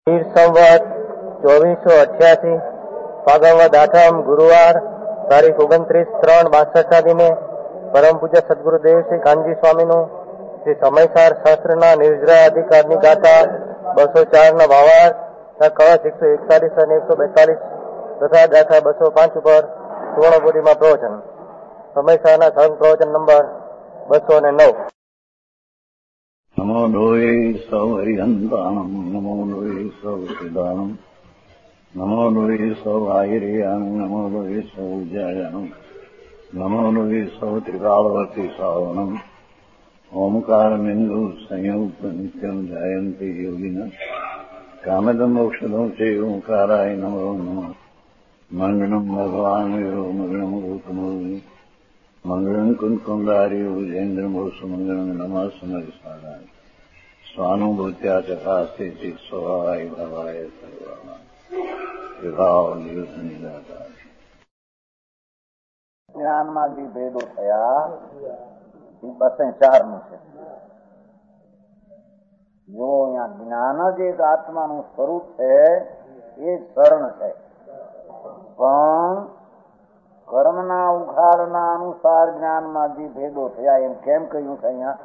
સંવત 2488 ફાગણવદ આઠમ ગુરુવાર તારીખ 29/3/62 દિને પરમ પૂજ્ય સદગુરુદેવ શ્રી કાનજી સ્વામીનું શ્રી સમયસાર શાસ્ત્રના નિર્જરા અધિકારની ગાથા 204 ભાવાર્થ કળશ 141 અને 142 તથા ગાથા 205 ઉપર સુવર્ણપુરીમાં પ્રવચન. સમયસારના સંઘ પ્રવચન નંબર 209. નમો લોહે સૌ હરિહંતાણમ નમો લોહે સૌ સિદાનમ નમો લોહે સૌ આયર્યાણમ નમો લોહે સૌ જયાણમ નમો લોહે સૌ ત્રિકાળવતી સાવણમ ઓમકારમિંદુ સંયુક્ત નિત્યમ જાયંતિ યોગિના કામદમ મોક્ષદમ સે ઓંકારાય નમો નમઃ. મંગળમ ભગવાન વીરો મંગળમ ગૌતમોની મંગળમ કુંકુંદારી ઉજેન્દ્રમોષ મંગળમ નમઃ સમરિસાદાય સ્વાનુભૂત્યા ચકાસ્તે સ્વભાવાય ભવાય સર્વાના વિભાવ નિદાતા. જ્ઞાનમાં જે ભેદો થયા એ 204 છે. જો અહીંયા જ્ઞાન જ એક આત્માનું સ્વરૂપ છે એ શરણ છે, પણ કર્મના ઉઘાડના અનુસાર જ્ઞાનમાં જે ભેદો થયા એમ કેમ કહ્યું છે? અહીંયા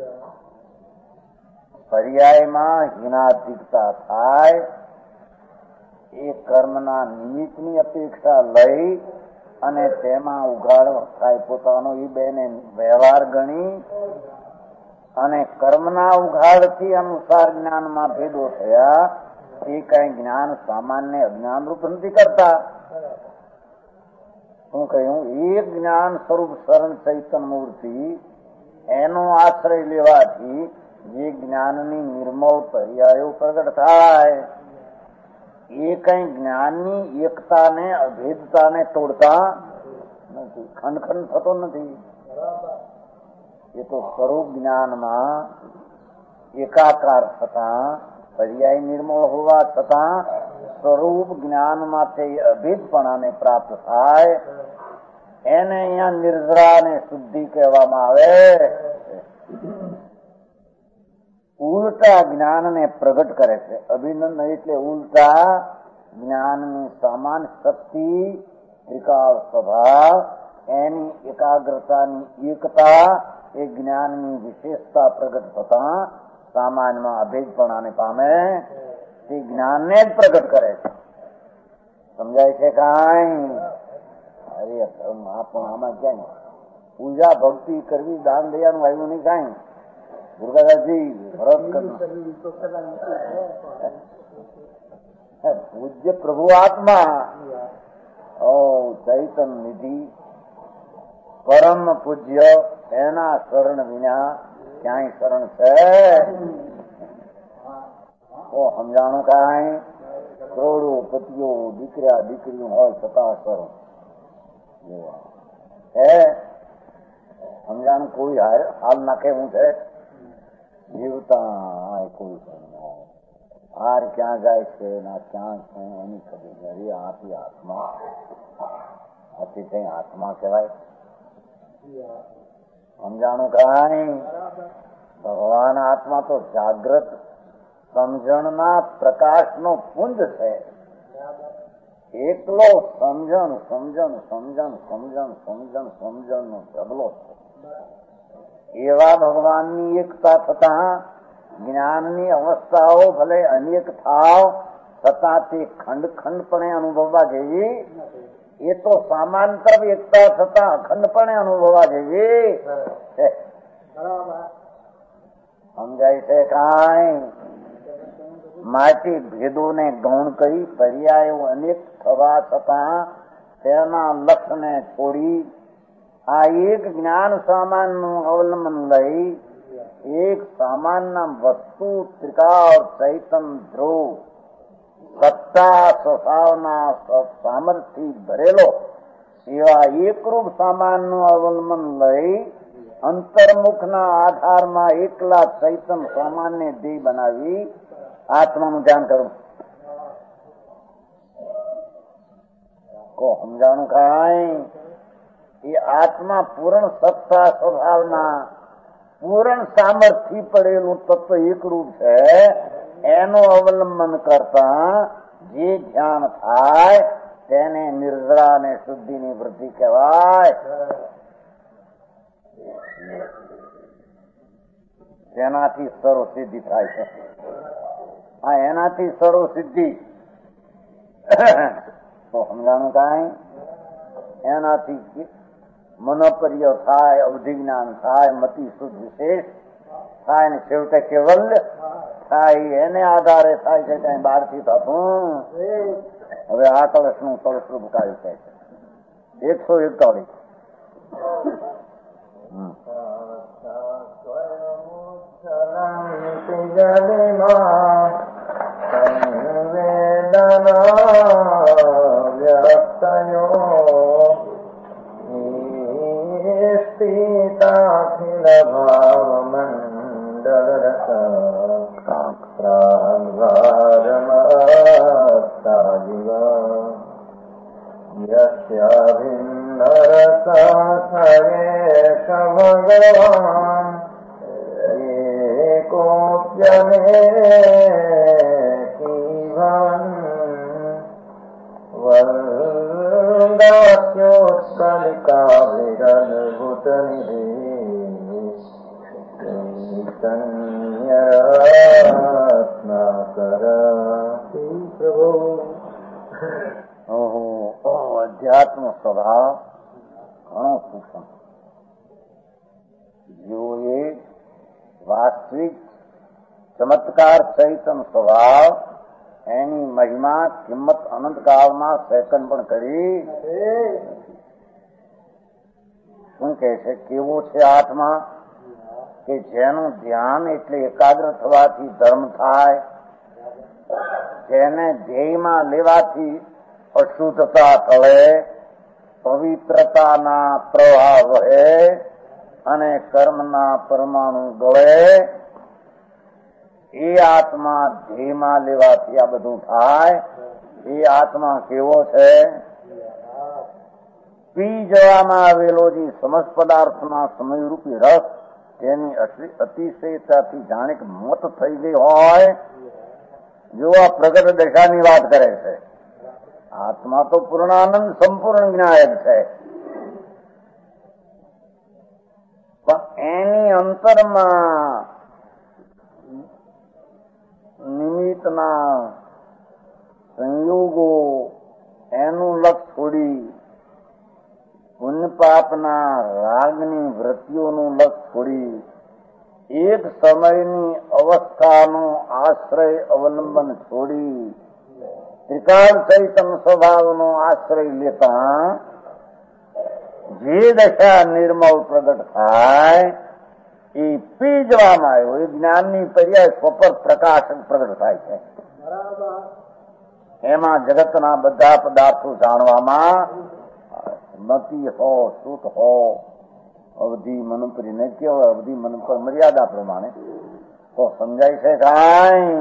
પર્યાયમાં હીનાધિકતા થાય એ કર્મના નિમિત્તની અપેક્ષા લઈ અને તેમાં ઉઘાડ થાય પોતાનો એ બેને વ્યવહાર ગણી અને કર્મના ઉઘાડથી અનુસાર જ્ઞાનમાં ભેદો થયા એ કઈ જ્ઞાન સામાન્ય અજ્ઞાન રૂપ નથી કરતા. શું કહ્યું? એક જ્ઞાન સ્વરૂપ શરણ ચૈતન્ય મૂર્તિ એનો આશ્રય લેવાથી જે જ્ઞાનની નિર્મળ પર્યાયો પ્રગટ થાય એ કઈ જ્ઞાનની એકતાને અભેદતાને તોડતા નથી, ખંડખંડ થતો નથી. એ તો સ્વરૂપ જ્ઞાનમાં એકાકાર થતા પર્યાય નિર્મળ હોવા છતાં સ્વરૂપ જ્ઞાનમાં તે અભેદપણાને પ્રાપ્ત થાય એને અહીંયા નિર્જરા ને શુદ્ધિ કહેવામાં આવે. ઉલટા જ્ઞાનને પ્રગટ કરે છે. અભિનંદન એટલે ઉલટા જ્ઞાનની સમાન શક્તિ, ત્રિકાળ સ્વભાવ, એની એકાગ્રતાની એકતા એ જ્ઞાનની વિશેષતા પ્રગટ થતા સામાન્યમાં અભેદપણાને પામે તે જ્ઞાનને જ પ્રગટ કરે છે. સમજાય છે? કાંઈ અરે આમાં ક્યાંય પૂજા ભક્તિ કરવી દાન દયાનું આવ્યું નહીં. કાંઈ દુર્ગાદાસજી પૂજ્ય પ્રભુ આત્મા ચૈતન્ય નિધિ પરમ પૂજ્ય એના શરણ વિના ક્યાંય શરણ છે? સમજાણું? કાંઈ કરોડો પતિઓ દીકરા દીકરીઓ હોય છતાં શરણ હે સમજાણું? કોઈ હાલ નાખે હું છે જીવતા કોઈ હાર ક્યાં જાય છે ના ક્યાં છે એની ખબર. આથી આત્મા આથી કઈ આત્મા કહેવાય? સમજાણું? કાંઈ ભગવાન આત્મા તો જાગ્રત સમજણના પ્રકાશનો પુંજ છે. એકલો સમજણ સમજણ સમજણ સમજણ સમજણ સમજણ નો ઢગલો છે. એવા ભગવાનની એકતા થતા જ્ઞાનની અવસ્થાઓ ભલે અનેક થાવ છતાં તે ખંડ ખંડપણે અનુભવવા જેવી એ તો સમાંતર એકતા થતા અખંડપણે અનુભવવા જેવી છે. સમજાય છે? કાંઈ માટે ભેદોને ગૌણ કરી પર્યાયો અનેક થવા છતાં તેના લક્ષને છોડી આ એક જ્ઞાન સામાનનું અવલંબન લઈ એક સામાન્ય વસ્તુ ત્રિકાળ ચૈતન ધ્રુવ સત્તા સ્વભાવના સામર્થ્ય ભરેલો એવા એકરૂપ સામાનનું અવલંબન લઈ અંતર્મુખના આધારમાં એકલા ચૈતન સામાન્ય દેહ બનાવી આત્માનું ધ્યાન કરવું. સમજાણું? કાંઈ એ આત્મા પૂર્ણ સત્તા સ્વભાવના પૂર્ણ સામર્થ્ય પડેલું તત્વ એકરૂપ છે એનું અવલંબન કરતા જે ધ્યાન થાય તેને નિર્જળા અને શુદ્ધિની વૃદ્ધિ કહેવાય. તેનાથી સર્વ સિદ્ધિ થાય છે. આ એનાથી સર્વ સિદ્ધિ તો સમજાણું કાંઈ? એનાથી મનોપર્ય થાય, અવધિ જ્ઞાન થાય, મતિ શુદ્ધ વિશેષ થાય ને છેવટે કેવલ્ય થાય. એને આધારે થાય છે કઈ બહારથી થતું. હવે આ કળશનું કળશરૂપ કાર્ય થાય છે 141. સ્થિતાખિલ ભાવ મંડળ રસાભારમસ્તા જીવ યસ્યાભિન્ન રસાયેષ ભગવાન એકોપ્યનેકીવન વલ્દાસ્યોત્કલિકા વિરલભૂત નિધિ ચૈતન્યરત્નાકર. પ્રભુ અધ્યાત્મ સ્વભાવ ઘણો સૂક્ષ્મ. જેઓએ વાસ્તવિક ચમત્કાર ચૈતન સ્વભાવ એની મહિમા કિંમત અનંતકાળમાં સેકન્ડ પણ કરી. શું કહે છે? કેવો છે આત્મા કે જેનું ધ્યાન એટલે એકાગ્ર થવાથી ધર્મ થાય, જેને ધ્યેયમાં લેવાથી અશુદ્ધતા ટળે, પવિત્રતાના પ્રવાહ વહે અને કર્મના પરમાણુ ગળે. એ આત્મા ધ્યેયમાં લેવાથી આ બધું થાય. એ આત્મા કેવો છે? પી જવામાં આવેલો જે સમસ્ત પદાર્થના સમયરૂપી રસ તેની અતિશયતાથી જાણે કે મત થઈ ગઈ હોય. જો આ પ્રગટ દશાની વાત કરે છે. આત્મા તો પૂર્ણાનંદ સંપૂર્ણ જ્ઞાયક છે, પણ એની અંતરમાં નિમિત્તના સંયોગો એનું લક્ષ છોડી પુણ્ય પાપના રાગની વૃત્તિઓનું લક્ષ છોડી એક સમયની અવસ્થાનો આશ્રય અવલંબન છોડી ત્રિકાળ ચૈતન સ્વભાવનો આશ્રય લેતા જે દશા નિર્મળ પ્રગટ થાય એ પી જવામાં આવ્યો. એ જ્ઞાનની પર્યાય સ્વપર પ્રકાશક પ્રગટ થાય છે. એમાં જગતના બધા પદાર્થો જાણવામાં મતિ હો, સુત હો, અવધિ મનુપરી ને કેવળ અવધિ મનુપર મર્યાદા પ્રમાણે તો સમજાય છે. કાંઈ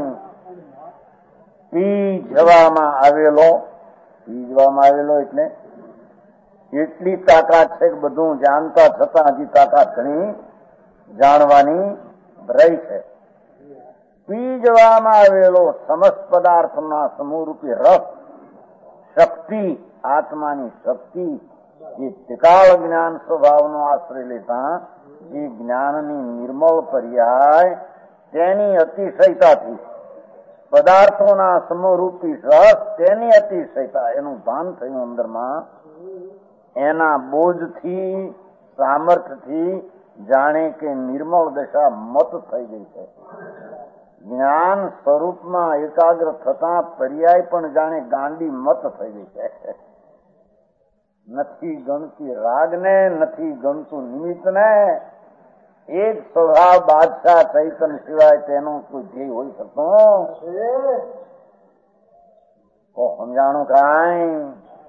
પી જવામાં આવેલો એટલે એટલી તાકાત છે કે બધું જાણતા છતાં હજી તાકાત ઘણી જાણવાની રહી છે. પી જવામાં આવેલો સમસ્ત પદાર્થના સમૂહરૂપી રસ, શક્તિ, આત્માની શક્તિ જે ત્રિકાળ જ્ઞાન સ્વભાવનો આશ્રય લેતા જે જ્ઞાનની નિર્મળ પર્યાય તેની અતિશયતાથી પદાર્થોના સમૂહરૂપી રસ તેની અતિશયતા એનું ભાન થયું અંદરમાં. એના બોધથી, સામર્થ્યથી જાણે કે નિર્મળ દશા મત થઈ ગઈ છે. જ્ઞાન સ્વરૂપમાં એકાગ્ર થતા પર્યાય પણ જાણે ગાંડી મત થઈ ગઈ છે. નથી ગણતી રાગને, નથી ગણતું નિમિત્તને. એક સ્વભાવ બાદશાહ ચૈતન સિવાય તેનો કોઈ ધ્યેય હોઈ શકતો તો સમજાણું કાંઈ?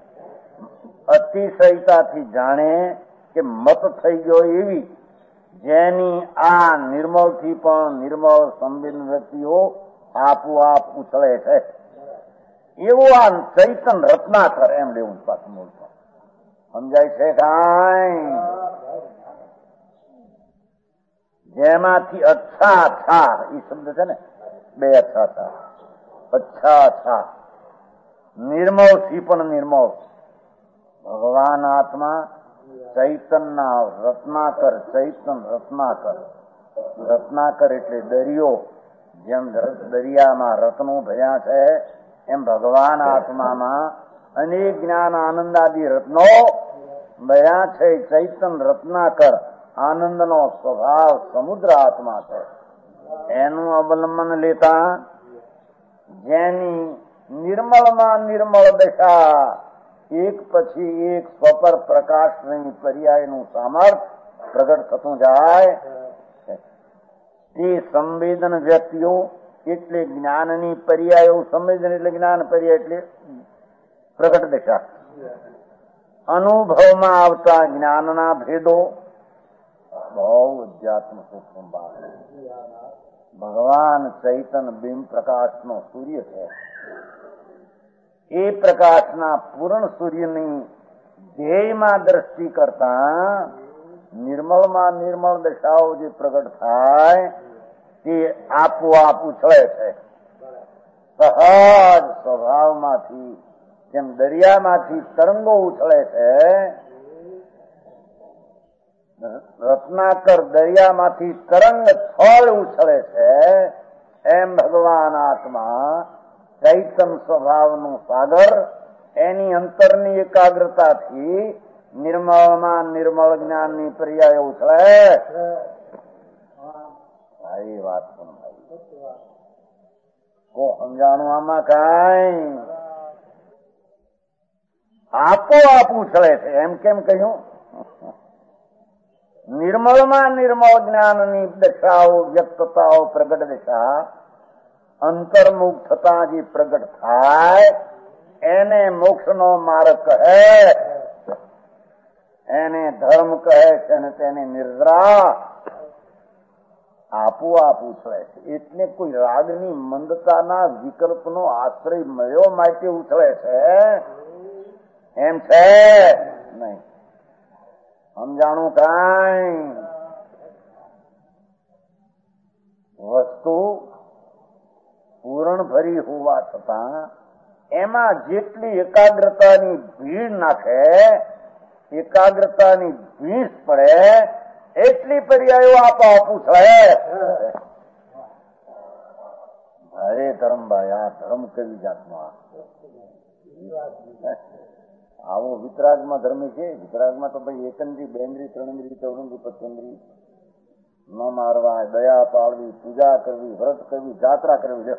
અતિશયતાથી જાણે કે મત થઈ ગયો એવી જેની આ નિર્મળથી પણ નિર્મળ સંબિન વ્યક્તિઓ આપોઆપ ઉછળે છે એવું આ ચૈતન રત્નાકર એમ લેવું પાછું બોલતો. સમજાય છે કાંઈ? જેમાંથી અચ્છા એ શબ્દ છે ને, બે અચ્છા થા. અચ્છા નિર્મળથી પણ નિર્મળ ભગવાન આત્મા ચૈતનના રત્નાકર. ચૈતન રત્નાકર. રત્નાકર એટલે દરિયો. જેમ દરિયામાં રત્નો ભર્યા છે એમ ભગવાન આત્મામાં અનેક જ્ઞાન આનંદ આદિ રત્નો ભર્યા છે. ચૈતન રત્નાકર આનંદનો સ્વભાવ સમુદ્ર આત્મા છે. એનું અવલંબન લેતા જેની નિર્મળમાં નિર્મળ દશા એક પછી એક સ્વપર પ્રકાશની પર્યાયનું સામર્થ્ય પ્રગટ થતું જાય તે સંવેદન વ્યક્તિઓ એટલે જ્ઞાનની પર્યાયો. સંવેદન એટલે જ્ઞાન, પર્યાય એટલે પ્રગટ દશા. અનુભવમાં આવતા જ્ઞાનના ભેદો બહુ અધ્યાત્મ સૂક્ષ્મ ભાગ. ભગવાન ચૈતન બિંબ પ્રકાશનો સૂર્ય છે. એ પ્રકાશના પૂર્ણ સૂર્યની ધ્યેયમાં દ્રષ્ટિ કરતા નિર્મળમાં નિર્મળ દશાઓ જે પ્રગટ થાય તે આપોઆપ ઉછળે છે. સહજ સ્વભાવમાંથી જેમ દરિયામાંથી તરંગો ઉછળે છે, રત્નાકર દરિયામાંથી તરંગ છળ ઉછળે છે, એમ ભગવાન આત્મા ચૈતન સ્વભાવનું સાગર એની અંતરની એકાગ્રતાથી નિર્મળમાં નિર્મળ જ્ઞાનની પર્યાય ઉછળે. એ વાત પણ સમજાણું આમાં કઈ આપોઆપ ઉછળે છે. એમ કેમ કહ્યું? નિર્મળમાં નિર્મળ જ્ઞાનની દશાઓ વ્યક્તતાઓ પ્રગટ દશા અંતર્મુખ થતા જે પ્રગટ થાય એને મોક્ષનો માર્ગ કહે, એને ધર્મ કહે છે અને તેને નિર્દ્રા આપોઆપ ઉછળે છે. એટલે કોઈ રાગની મંદતાના વિકલ્પનો આશ્રય મળ્યો માટે ઉછળે છે એમ છે નહીં. સમજાણું કઈ? વસ્તુ પૂરણ ભરી હોવા છતાં એમાં જેટલી એકાગ્રતાની ભીડ નાખે, એકાગ્રતાની ભીસ પડે એટલી પર્યાયો આપોઆપ ઉછળે. અરે ધર્મભાઈ, આ ધર્મ કેવી જાતનો? આવો વિતરાગમાં ધર્મ છે. વિતરાગમાં તો ભાઈ એકંદ્રી, બેન્દ્રી, ત્રણેન્દ્રી, ચૌરંદ્રી, પચેન્દ્રી ન મારવા, દયા પાળવી, પૂજા કરવી, વ્રત કરવી, જાત્રા કરવી.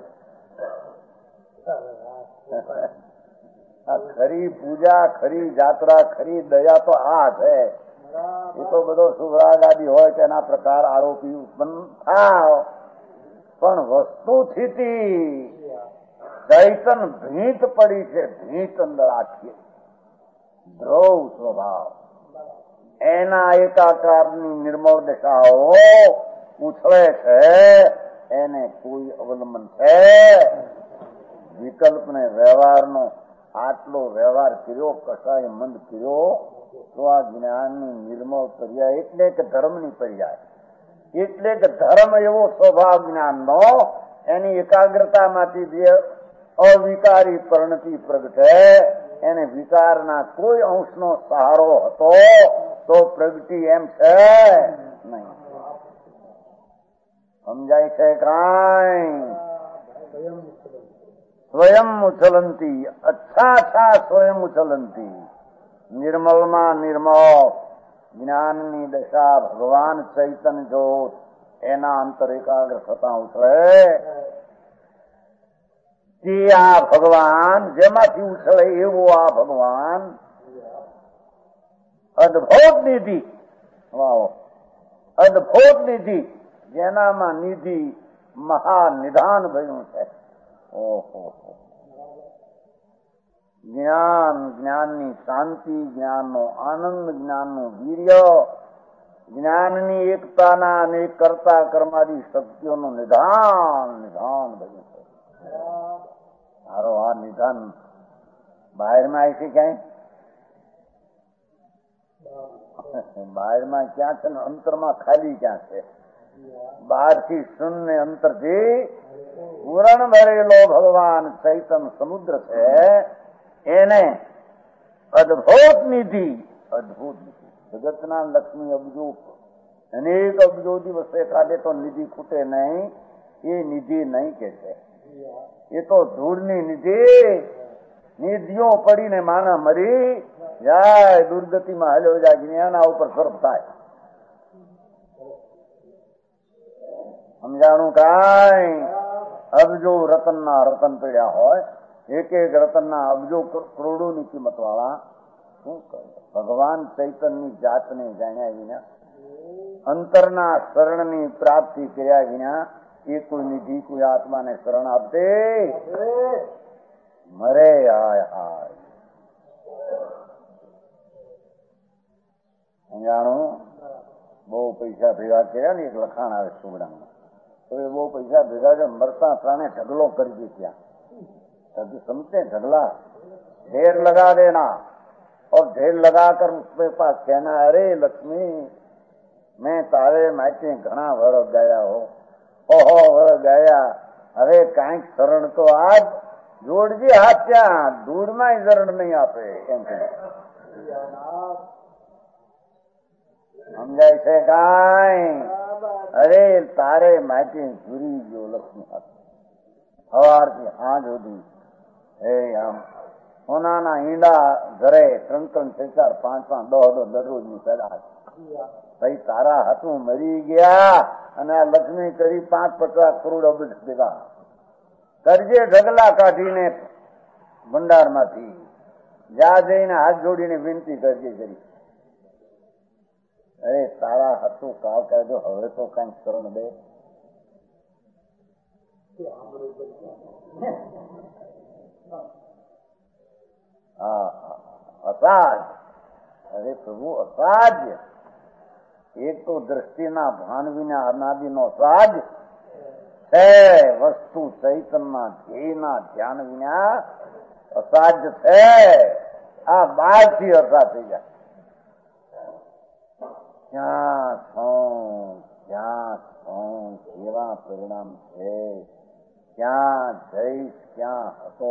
ખરી પૂજા, ખરી જાત્રા, ખરી દયા તો આ છે. એ તો બધો સુરાગ આદિ હોય તેના પ્રકાર આરોપી ઉત્પન્ન થાય, પણ વસ્તુથી ચૈતન ભીત પડી છે. ભીત અંદર આખી ધ્રુવ સ્વભાવ એના એકાકારની નિર્મળ દશાઓ ઉછળે છે. એને કોઈ અવલંબન છે? વિકલ્પ ને વ્યવહારનો આટલો વ્યવહાર કર્યો, કસાય મંદ કર્યો તો આ જ્ઞાનની નિર્મળ પર્યાય એટલે કે ધર્મની પર્યાય. એટલે કે ધર્મ એવો સ્વભાવ જ્ઞાનનો એની એકાગ્રતામાંથી જે અવિકારી પરિણતિ પ્રગટે, એને વિકારના કોઈ અંશનો સહારો હતો તો પ્રગટી એમ છે નહીં. સમજાય છે કાંઈ? સ્વયં ઉછલંતી, અચ્છા સ્વયં ઉછલંતી નિર્મળમાં નિર્મળ જ્ઞાનની દશા ભગવાન ચૈતન્ય જોત એના અંતર એકાગ્ર થતા ઉછળે તે આ ભગવાન જેમાંથી ઉછળે એવો આ ભગવાન અદભુત નિધિ. વાહ! અદભુત નિધિ જેનામાં નિધિ મહાનિધાન ભર્યું છે. ઓહો! જ્ઞાન, જ્ઞાનની શાંતિ, જ્ઞાનનો આનંદ, જ્ઞાનનું વીર્ય, જ્ઞાનની એકતાના અનેક કરતા કર્માદી શક્તિઓનું નિધાન ભર્યું છે. સારો આ નિધાન બહારમાં આવી છે ક્યાંય? બહારમાં ક્યાં છે ને અંતરમાં ખાલી ક્યાં છે? બહારથી શૂન્ય, અંતરથી પૂરણ ભરેલો ભગવાન ચૈતન સમુદ્ર છે, એને અદભુત નિધિ, અદભુત નિધિ, જગતના લક્ષ્મી અબજો અનેક અબજો દિવસે કાઢે તો નિધિ ખૂટે નહીં, એ નિધિ નહીં કે છે. એ તો ધૂળની નિધિ, નિધિઓ પડીને માણા મરી જાય, દુર્ગતિમાં હાલ્યો જાય, એના ઉપર સર્પ થાય. સમજાણું કાંઈ? અબજો રતનના રતન પડ્યા હોય, એક એક રતનના અબજો કરોડોની કિંમત વાળા શું કરે? ભગવાન ચૈતનની જાતને જાણ્યા વિના, અંતરના શરણની પ્રાપ્તિ કર્યા વિના એ કોઈ નિધિ કોઈ આત્માને શરણ આપે મરે. હાય હાય. સમજાણું? બહુ પૈસા ભેગા કર્યા ને, એક લખાણ આવે સુગડામાં, તો એ બહુ પૈસા ભેગા છે, મરતા પ્રાણે ઢગલો કરી दी क्या, समझते ढगला, ढेर लगा देना और ढेर लगाकर उसके पास कहना, अरे लक्ष्मी मैं तारे माटे घણા વર્ષ ગયા હો, ઓહો વર્ષ ગયા, હવે કાંઈક શરણ તો આજ જોડજી હાથ, ત્યાં ધૂળમાં શરણ નહીં આપે એમ કે. સમજાય છે કાંઈ? અરે તારે માટે ઝૂરી ગયો લક્ષ્મી હાથ, સવારથી સાંજ સુધી. આમ સોનાના ઈંડા ઘરે 3-3, 4-4, 5-5, 10 દરરોજની પેડા. ભાઈ તારા હાથું મરી ગયા અને આ લક્ષ્મી કરી 5-50 કરોડ અબજ ભેગા કરજે, ઢગલા કાઢીને ભંડારમાંથી જા જઈને હાથ જોડીને વિનંતી કરજે કરી. અરે તારા હાથું કાવ કહેજો, હવે તો કઈ શરણ દે. અસાધ્ય. અરે પ્રભુ અસાધ્ય. એક તો દ્રષ્ટિના ભાન વિના અનાદિનો સાધ છે, વસ્તુ ચૈતનના ધ્યેયના ધ્યાન વિના અસાધ્ય છે. આ બહારથી અસા થઈ જાય. ક્યાં છું, કેવા પરિણામ છે, ક્યાં જઈશ, ક્યાં હતો.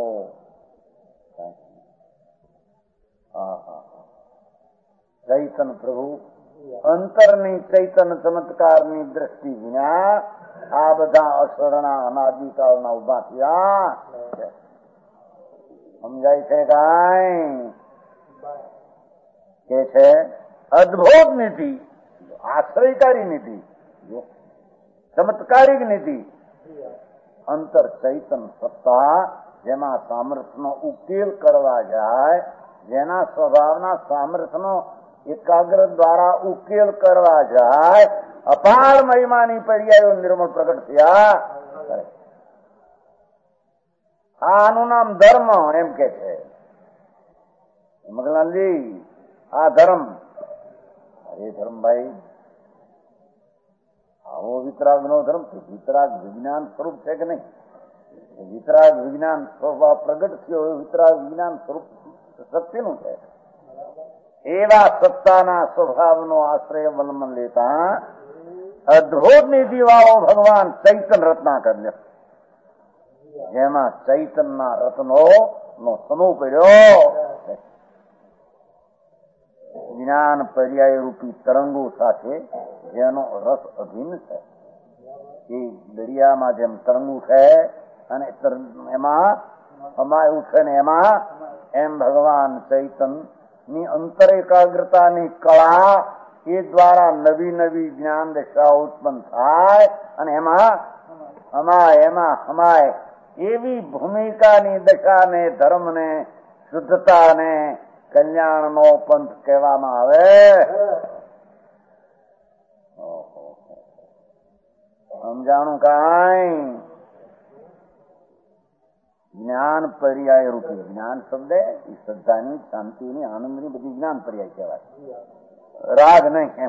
ચૈતન પ્રભુ અંતરની ચૈતન ચમત્કારની દ્રષ્ટિ વિના આ બધા અસરણા અનાદિકાળના ઉભા થયા. સમજાય છે કાંઈ? કે છે અદભુત નિધિ, આશ્રયકારી નિધિ, ચમત્કારિક નિધિ, અંતર ચૈતન સત્તા, જેમાં સામર્થ્યનો ઉકેલ કરવા જાય, જેના સ્વભાવના સામર્થ્યનો એકાગ્ર દ્વારા ઉકેલ કરવા જાય, અપાર મહિમાની પર્યાયો નિર્મળ પ્રગટ થયા. આનું નામ ધર્મ એમ કે છે મગલાલજી. આ ધર્મ, અરે ધર્મ ભાઈ, આવો વિતરાગ નો ધર્મ છે. વિતરાગ વિજ્ઞાન સ્વરૂપ છે કે નહીં? વિતરાગ વિજ્ઞાન સ્વભાવ પ્રગટ થયો, વિતરાગ વિજ્ઞાન સ્વરૂપ શક્તિનું છે. એવા સત્તાના સ્વભાવનો આશ્રય અવલંબન લેતા અદભુત નિધિ વાળો ભગવાન ચૈતન રત્નાકર લે, જેમાં ચૈતનના રત્નો નો સમૂહ પડ્યો. જ્ઞાન પર્યાય રૂપી તરંગો સાથે જેનો રસ અભિન્ન છે. એ દરિયામાં જેમ તરંગું છે અને એમાં અમાયું છે ને એમાં, એમ ભગવાન ચૈતન ની અંતર એકાગ્રતાની કળા, એ દ્વારા નવી નવી જ્ઞાન દશાઓ ઉત્પન્ન થાય અને એમાં હમાય એવી ભૂમિકાની દશાને, ધર્મને, શુદ્ધતાને, કલ્યાણનો પંથ કહેવામાં આવે. સમજાણું કાંઈ? જ્ઞાન પર્યાય રૂપી, જ્ઞાન શબ્દ એ શ્રદ્ધાની, શાંતિની, આનંદની બધી જ્ઞાન પર્યાય કહેવાય, રાગ નહીં એમ.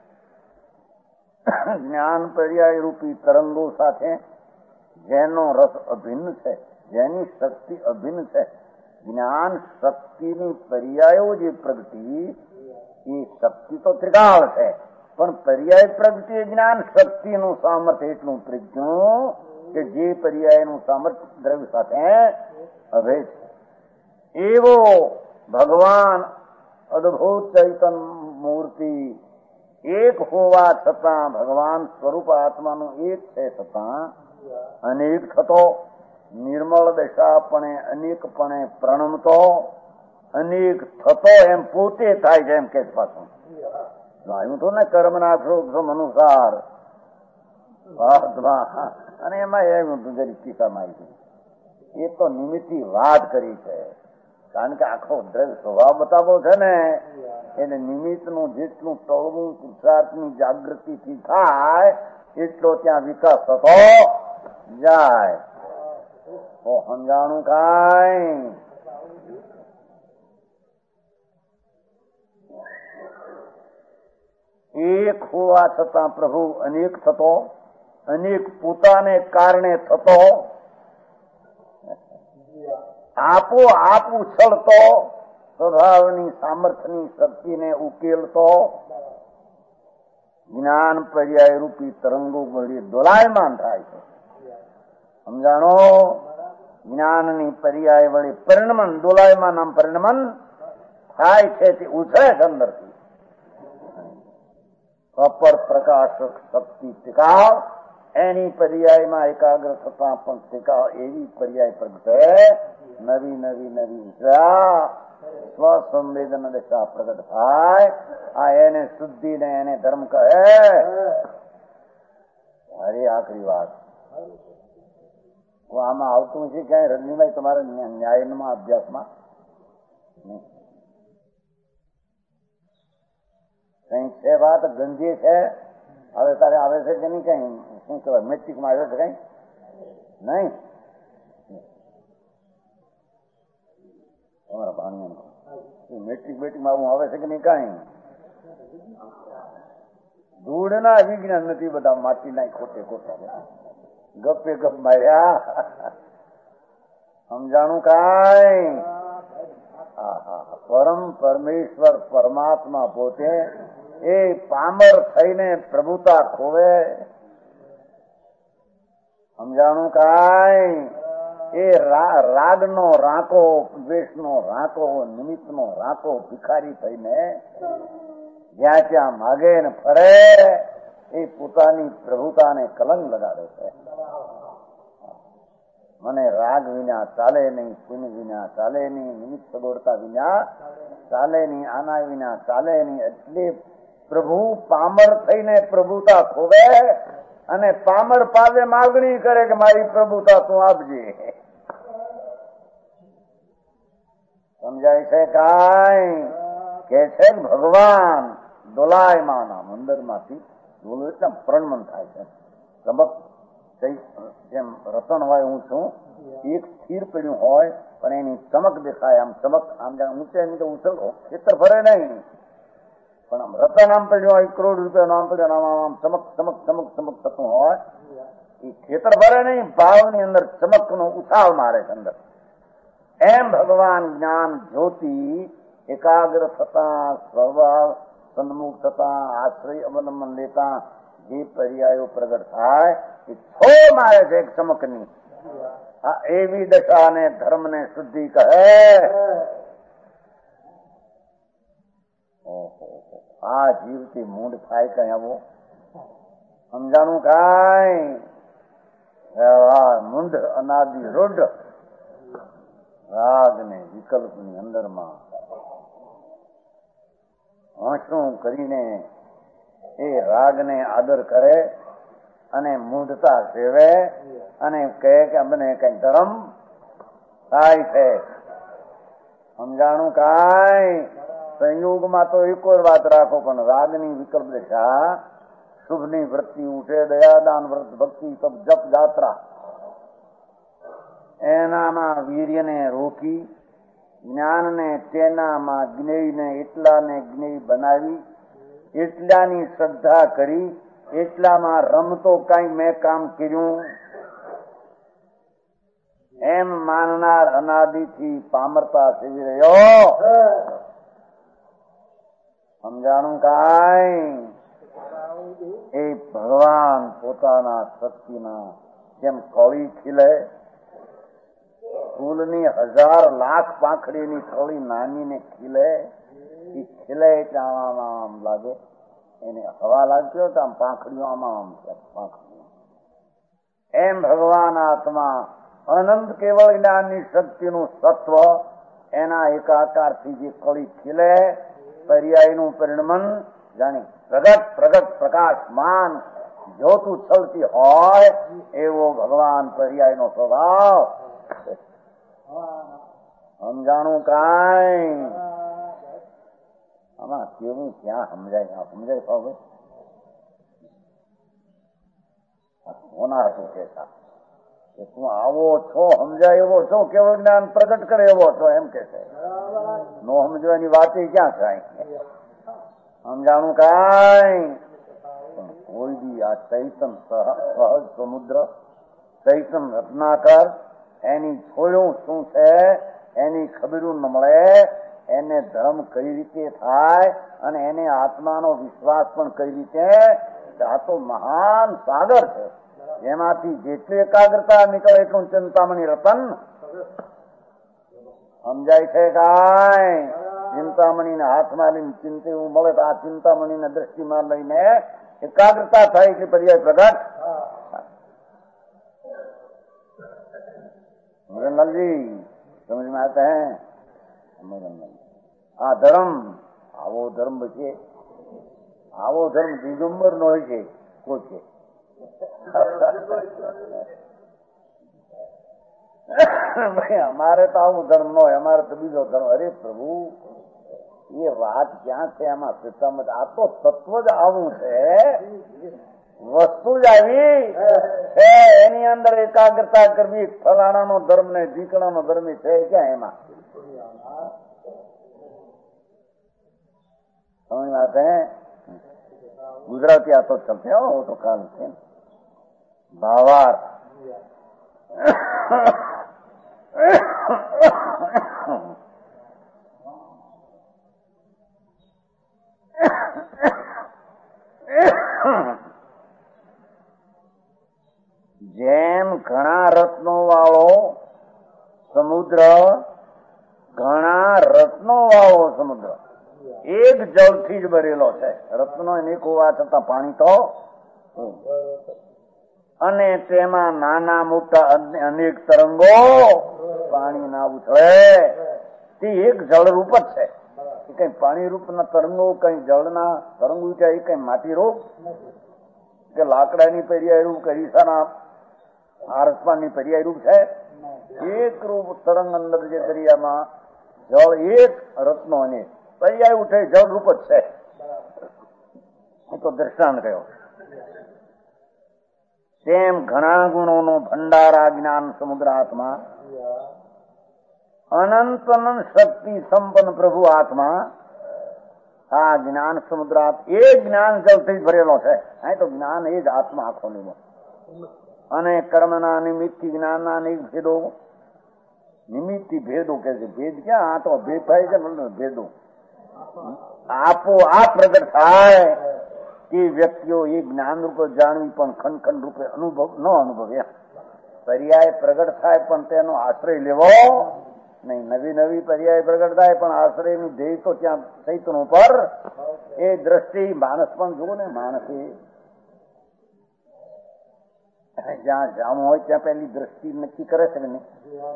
જ્ઞાન પર્યાય રૂપી તરંગો સાથે જેનો રસ અભિન્ન છે, જેની શક્તિ અભિન્ન છે. જ્ઞાન શક્તિની પર્યાયો જે પ્રગતિ, એ શક્તિ તો ત્રિકાળ છે, પણ પર્યાય પ્રગતિ જ્ઞાન શક્તિનું સામર્થ્ય એટલું પ્રજ્ઞું કે જે પર્યાયનું સામર્થ્ય દ્રવ્ય સાથે હવે છે એવો ભગવાન અદભુત ચૈતન્ય મૂર્તિ એક હોવા છતાં ભગવાન સ્વરૂપ આત્માનું એક છે છતાં અનેક થતો નિર્મળ દશાપણે અનેકપણે પ્રણમતો અનેક થતો એમ પોતે થાય છે એમ કે પાછું લાવ્યું તો ને કર્મના અક્ષોક્ષમ અનુસાર અને એમાં એમ જરી ટીકામાં આવી એ તો નિમિત્તની વાત કરી છે કારણ કે આખો દ્રવ્ય સ્વભાવ બતાવો છે ને એને નિમિત્તનું જેટલું તળવું પુરુષાર્થની જાગૃતિથી થાય એટલો ત્યાં વિકાસ થતો જાય તો સમજાણું કાંઈ એક હોવા છતાં પ્રભુ અનેક થતો અનેક પોતાને કારણે થતો આપો આપ ઉછળતો સ્વભાવની સામર્થ્યની શક્તિને ઉકેલતો જ્ઞાન પર્યાય રૂપી તરંગો વળી દોલાયમાન થાય છે સમજાણો જ્ઞાનની પર્યાય વળી પરિણમન દોલાયમાન આમ પરિણમન થાય છે તે ઉછળે છે અંદરથી અપર પ્રકાશક શક્તિ ટીકાવ એની પર્યાયમાં એકાગ્ર થતા પણ ટીકાવ એવી પર્યાય પ્રગટે નવી નવી નવી સ્વસંવેદન દશા પ્રગટ થાય આ એને શુદ્ધિ ને એને ધર્મ કહે અરે આખરી વાત આમાં આવતું છે ક્યાંય રજનીભાઈ તમારા ન્યાયમાં અભ્યાસમાં કઈ છે વાત ગંજી છે હવે તારે આવે છે કે નહીં કઈ શું કહેવાય મેટ્રિકમાં આવ્યો છે કઈ નહીં તમારા ભાણિયા મેટ્રિક બેટ્રિકમાં આવું આવે છે કે નહીં કઈ ધૂળના વિજ્ઞાન નથી બધા માટીના ખોટે ખોટા ગપે ગપ માર્યા સમજાણું કાંઈ પરમ પરમેશ્વર પરમાત્મા પોતે એ પામર થઈને પ્રભુતા ખોવે સમજાણું કાંઈ એ રાગનો રાંકો દ્વેષનો રાંકો નિમિત્તનો રાંકો ભિખારી થઈને જ્યાં ત્યાં માગે ને ફરે એ પોતાની પ્રભુતાને કલંક લગાડે છે મને રાગ વિના ચાલે નહીં પુણ્ય વિના ચાલે નહીં નિમિત્ત સગવડતા વિના ચાલે નહીં આના વિના ચાલે નહીં એટલે પ્રભુ પામર થઈને પ્રભુતા ખોવે અને પામર પાસે માગણી કરે કે મારી પ્રભુતા તું આપજે સમજાય છે કાંઈ કે છે ભગવાન દોલાયમાન મંદિરમાંથી બોલો એટલે પ્રણમન થાય છે ચમક જેમ રતન હોય હું છું એક સ્થિર પડ્યું હોય પણ એની ચમક દેખાય આમ ચમક આમ ઊંચે નીચે ઉછળો ખેતર ભરે નહીં પણ આમ રતન આમ પડ્યું હોય કરોડ રૂપિયા આમ પડ્યું આમ ચમક ચમક ચમક ચમક થતું હોય એ ખેતર ભરે નહીં ભાવની અંદર ચમકનો ઉછાળ મારે છે અંદર એમ ભગવાન જ્ઞાન જ્યોતિ એકાગ્ર થતા સ્વભાવ સન્મુખ થતા આશ્રય અવલંબન લેતા જે પર્યાયો પ્રગટ થાય એ છો મારે છે એક ચમકની આ એવી દશાને ધર્મને શુદ્ધિ કહે આ જીવથી મૂળ થાય કઈ આવો સમજાણું કાંઈ મૂંઢ અનાદિ રૂઢ રાગ ને વિકલ્પ ની અંદરમાં હોંશું કરીને એ રાગને આદર કરે અને મૂઢતા સેવે અને કહે કે અમને કઈ ધર્મ થાય છે સમજાણું કાંઈ સંયોગમાં તો એક વાત રાખો પણ રાગની વિકલ્પ દશા શુભની વૃત્તિ ઉઠે દયાદાન વ્રત ભક્તિ તપ જપ જાત્રા એનામાં વીર્યને રોકી જ્ઞાનને તેનામાં જ્ઞેયને એટલાને જ્ઞેય બનાવી એટલાની શ્રદ્ધા કરી એટલામાં રમતો કઈ મેં કામ કર્યું એમ માનનાર અનાદિથી પામરતા સેવી રહ્યો સમજાણું કાંઈ એ ભગવાન પોતાના શક્તિના જેમ કળી ખીલે, ફૂલની 1000 લાખ પાંખડીની કળી નાની ને ખીલે, એ ખીલે એટલે આમ લાગે, એને હવા લાગતી હોય તો આમ પાંખડીઓ આમાં પાંખડીઓ. એમ ભગવાન આત્મા અનંત કેવળ જ્ઞાનની શક્તિનું સત્વ એના એકાકારથી જે કળી ખીલે, પર્યાયનું પરિણમન જાણે પ્રગટ પ્રકાશમાન જ્યોતું છલતી હોય એવો ભગવાન પર્યાયનો સ્વભાવ. સમજાણું કાંઈ? આમાં કેવું ક્યાં સમજાય? સમજાય હવે કોના હતું કેતા કે તું આવો છો, સમજાય એવો છો, કેવું જ્ઞાન પ્રગટ કરે એવો છો, એમ કે છે. નો સમજવાની વાત ક્યાં થાય? સમજાણું કાંઈ? કોઈ બી આ ચૈતન સહજ સમુદ્ર, ચૈતન રત્નાકર, એની છોડ્યું શું છે એની ખબરું ન મળે, એને ધર્મ કઈ રીતે થાય અને એને આત્માનો વિશ્વાસ પણ કઈ રીતે. આ તો મહાન સાગર છે, એમાંથી જેટલી એકાગ્રતા નીકળે એટલું ચિંતામણી રતન. સમજાય છે કાંઈ? ચિંતામણીને હાથમાં લઈને ચિંતે એવું મળે તો આ ચિંતામણીને દ્રષ્ટિમાં લઈને એકાગ્રતા થાય કે પર્યાય પ્રગટ. મદનલાલજી સમજ में आता है? આ ધર્મ, આવો ધર્મ છે, આવો ધર્મ દિગંબર નો હોય છે કોઈ છે. અમારે તો આવું ધર્મ ન હોય, અમારે તો બીજો ધર્મ. અરે પ્રભુ, એ વાત ક્યાં છે એમાં સિસ્ટમ? આ તો તત્વ જ આવું છે, વસ્તુ જ આવી છે, એની અંદર એકાગ્રતા કરવી. ફલાણાનો ધર્મ ને ઢીકણાનો ધર્મ છે ક્યાં એમાં? સમજ વાત હે? ગુજરાતી આ તો ચલતે હો તો કાલ છે ભાવાર્થ. જેમ ઘણા રત્નો વાળો સમુદ્ર, ઘણા રત્નો વાળો સમુદ્ર એક જળથી જ ભરેલો છે. રત્નો અનેક હોવા છતાં પાણી તો, અને તેમાં નાના મોટા અનેક તરંગો પાણી ના ઉછળે, તે એક જળરૂપ જ છે. કઈ પાણી રૂપના તરંગો, કઈ જળના તરંગ ઉઠ્યા, એ કઈ માટી રૂપ કે લાકડાની પર્યાય રૂપ કે ઈશાના આરસપાનની પર્યાય રૂપ છે? એક રૂપ તરંગ અંદર જે દરિયામાં જળ એક, રત્નો અનેક, પર્યાય ઉઠે જળ રૂપ જ છે. એ તો દ્રષ્ટાંત કહ્યો. તેમ ઘણા ગુણોનો ભંડારા જ્ઞાન સમુદ્ર આત્મા, અનંત અનંત શક્તિ સંપન્ન પ્રભુ આત્મા, આ જ્ઞાન સમુદ્ર એ જ્ઞાન જલથી ભરેલો છે. અહીં તો જ્ઞાન એ જ આત્મા આખો લીધો. અને કર્મના નિમિત્તથી જ્ઞાનના અનેક ભેદો, નિમિત્તથી ભેદો કે છે. ભેદ ક્યાં? આ તો ભેદ થાય છે ભેદો આપો આ પ્રગટ થાય કે વ્યક્તિઓ એ જ્ઞાન રૂપે જાણવી પણ ખંડ રૂપે અનુભવ ન અનુભવે. પર્યાય પ્રગટ થાય પણ તેનો આશ્રય લેવો નહીં. નવી નવી પર્યાય પ્રગટ થાય પણ આશ્રયનું ધ્યેય તો ત્યાં ચૈતન ઉપર. એ દ્રષ્ટિ માણસ પણ જુઓ ને, માણસે જ્યાં જામું હોય ત્યાં પેલી દ્રષ્ટિ નક્કી કરે છે ને,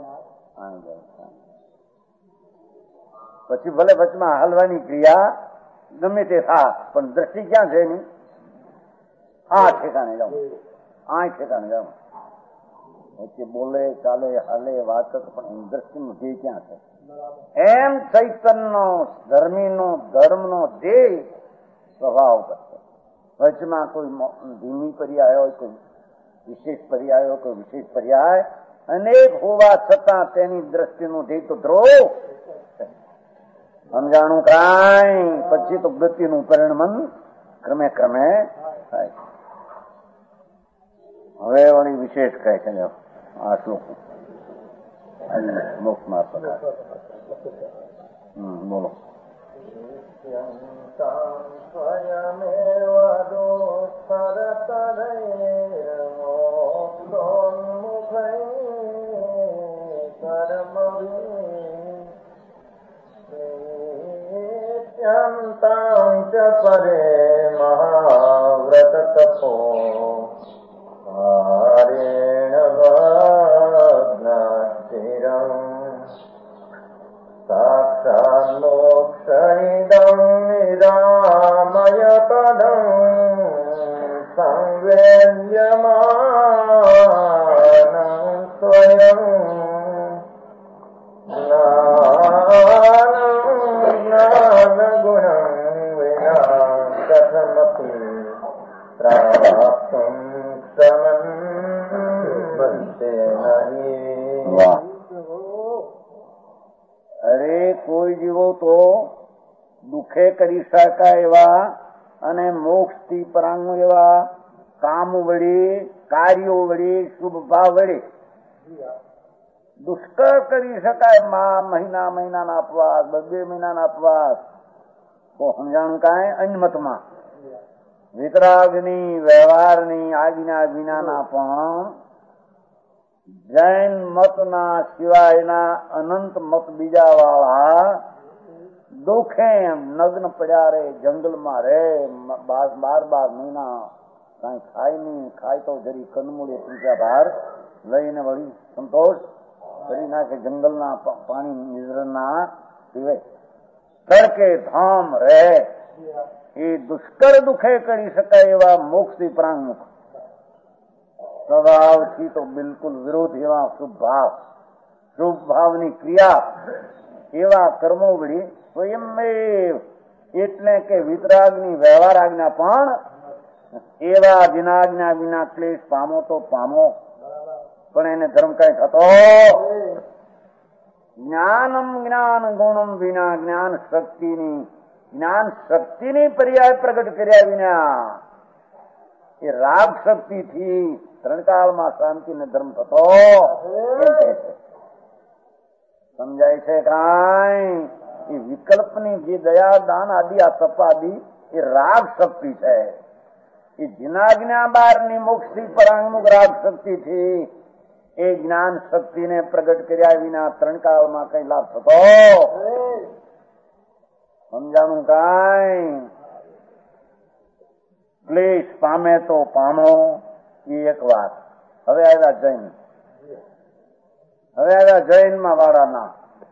પછી ભલે વચમાં હાલવાની ક્રિયા ગમે તે થાય પણ દ્રષ્ટિ ક્યાં છે એની? આ ઠેકાણે જાઉં, આ ઠેકાણે જાઉં. વચ્ચે બોલે ચાલે હાલે વાત પણ એની દ્રષ્ટિનું ધ્યેય ક્યાં છે? એમ ચૈતનનો ધર્મીનો ધર્મનો ધ્યેય સ્વભાવ કરશે. વચમાં કોઈ ધીમી પર્યાય હોય, કોઈ વિશેષ પર્યાય હોય, કોઈ વિશેષ પર્યાય અનેક હોવા છતાં તેની દ્રષ્ટિનું ધ્યેય તો ધ્રુવ. સમજાણું કાંઈ? પછી તો ગતિનું પરિણમન ક્રમે ક્રમે થાય. હવે વળી વિશેષ કહે છે આ શ્લોક મોક્ષમાં પ્રકાર. બોલો. સ્વયમેવ દોષરતરૈર્મો नित्यन्तां च परे महाव्रत तपो हारेण भग्नास्थिरम् साक्षान्मोक्षैदं निरामय पदम् संवेद्यमानं स्वयम् ज्ञानगुणं विना कथमपि प्राप्तुं क्षमन्ते नहीं। અરે કોઈ જીવો તો દુઃખે કરી શકાય એવા અને મોક્ષથી પરાંગ એવા કામ વડે, કાર્યો વડે, શુભ ભાવ વડે દુષ્કર કરી શકાય. મહિનાના અપવાસ, 2 મહિનાના અપવાસ તો સમજાણું કાંઈ અન્મતમાં વિતરાગની વ્યવહારની આજ્ઞા વિનાના પણ જૈન મતના સિવાયના અનંત મત બીજા વાળા દુઃખે નગ્ન પડ્યા રે, જંગલમાં રે, 12 મહિના કઈ ખાય નહીં, ખાય તો જરી કંદમૂળે પીંચા બહાર લઈને વળી સંતોષ કરી નાખે, જંગલના પાણી નિઝરના પીવે, તડકે ધામ રે. એ દુષ્કર દુઃખે કરી શકાય એવા મોક્ષથી પ્રાંગમુખ સ્વભાવથી તો બિલકુલ વિરોધ એવા શુભ ભાવની ક્રિયા એવા કર્મો વળી સ્વયંમેવ એટલે કે વિતરાગની વ્યવહાર આજ્ઞા પણ એવા વિનાજ્ઞા વિના ક્લેશ પામો તો પામો, પણ એને ધર્મ કઈ થતો. જ્ઞાનમ જ્ઞાન ગુણમ વિના જ્ઞાન શક્તિની પર્યાય પ્રગટ કર્યા વિના એ રાગ શક્તિથી ત્રણકાળમાં શાંતિ ને ધર્મ થતો. સમજાય છે કાંઈ? એ વિકલ્પની જે દયા દાન આદિ આ તપ આદિ એ રાગ શક્તિ છે. એ જ્ઞાજ્ઞા બારની મોક્ષથી પરાંગમુખ રાગ શક્તિથી એ જ્ઞાન શક્તિને પ્રગટ કર્યા વિના ત્રણકાળમાં કઈ લાભ થતો. સમજાણું કાંઈ? ક્લેશ પામે તો પામો એ એક વાત. હવે આવ્યા જૈનમાં વાળાના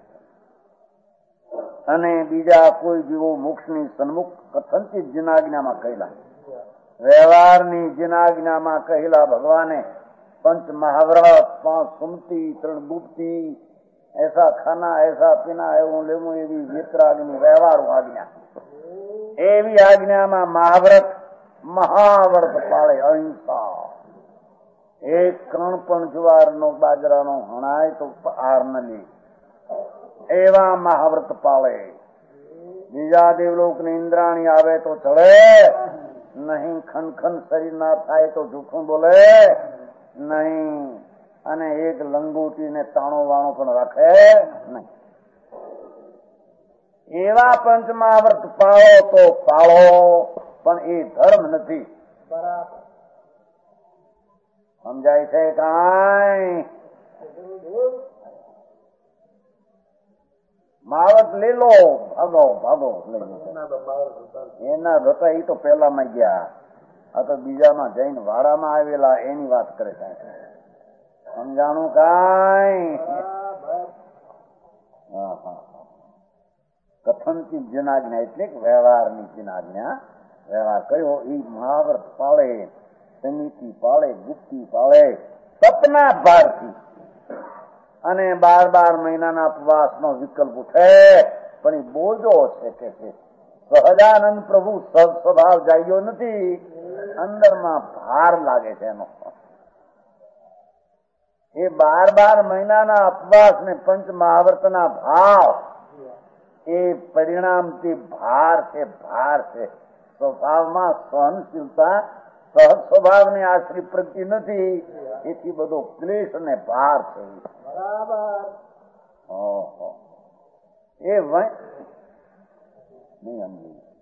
અને બીજા કોઈ જીવો મોક્ષની સન્મુખ કથનથી જીનાજ્ઞામાં કહેલા, વ્યવહારની જીનાજ્ઞામાં કહેલા ભગવાને 5 મહાવ્રત, 5 સુમતી, 3 ડૂબતી, ऐसा खाना ऐसा पीना એવું લેવું એવી વિતરાગની વ્યવહાર આજ્ઞા. એવી આજ્ઞામાં મહાવ્રત પાળે અહિંસા. એક કણ પણ જુવારનો બાજરાનો હણાય તો આર ન લે એવા મહાવ્રત પાળે. બીજા દેવલોકની ઇન્દ્રાણી આવે તો ચડે નહીં, ખનખન શરીર ના થાય તો જૂઠું બોલે નહીં, અને એક લંગોટીને તાણો વાણો પણ રાખે નહીં. એવા પંચમહાવ્રત પાળો તો પાળો, પણ એ ધર્મ નથી. સમજાય છે કાંઈ? મહાવ્રત લઈ લો, ભાગો એના હતા. એ તો પેલામાં ગયા, આ તો બીજામાં જઈને વાડામાં આવેલા એની વાત કરે છે. સમજાણું કાંઈ? કથનથી જનાજ્ઞા એટલે વ્યવહારની જનાજ્ઞા. વ્યવહાર કયો? એ મહાવ્રત પાળે, સમિતિ પાળે, ગુપ્તી પાળે, તપના ભારથી, અને 12 મહિનાના ઉપવાસનો વિકલ્પ ઉઠે. પણ એ બોજો છે કે સહજાનંદ પ્રભુ સ્વભાવ જાગ્યો નથી, અંદરમાં ભાર લાગે છે એનો. એ 12 મહિનાના ઉપવાસ ને 5 મહાવ્રતના ભાવ એ પરિણામથી ભાર છે. સ્વભાવમાં સહનશીલતા, સહજ સ્વભાવની આશ્રિત પ્રગતિ નથી, એથી બધો ક્લેશ અને ભાર છે. એ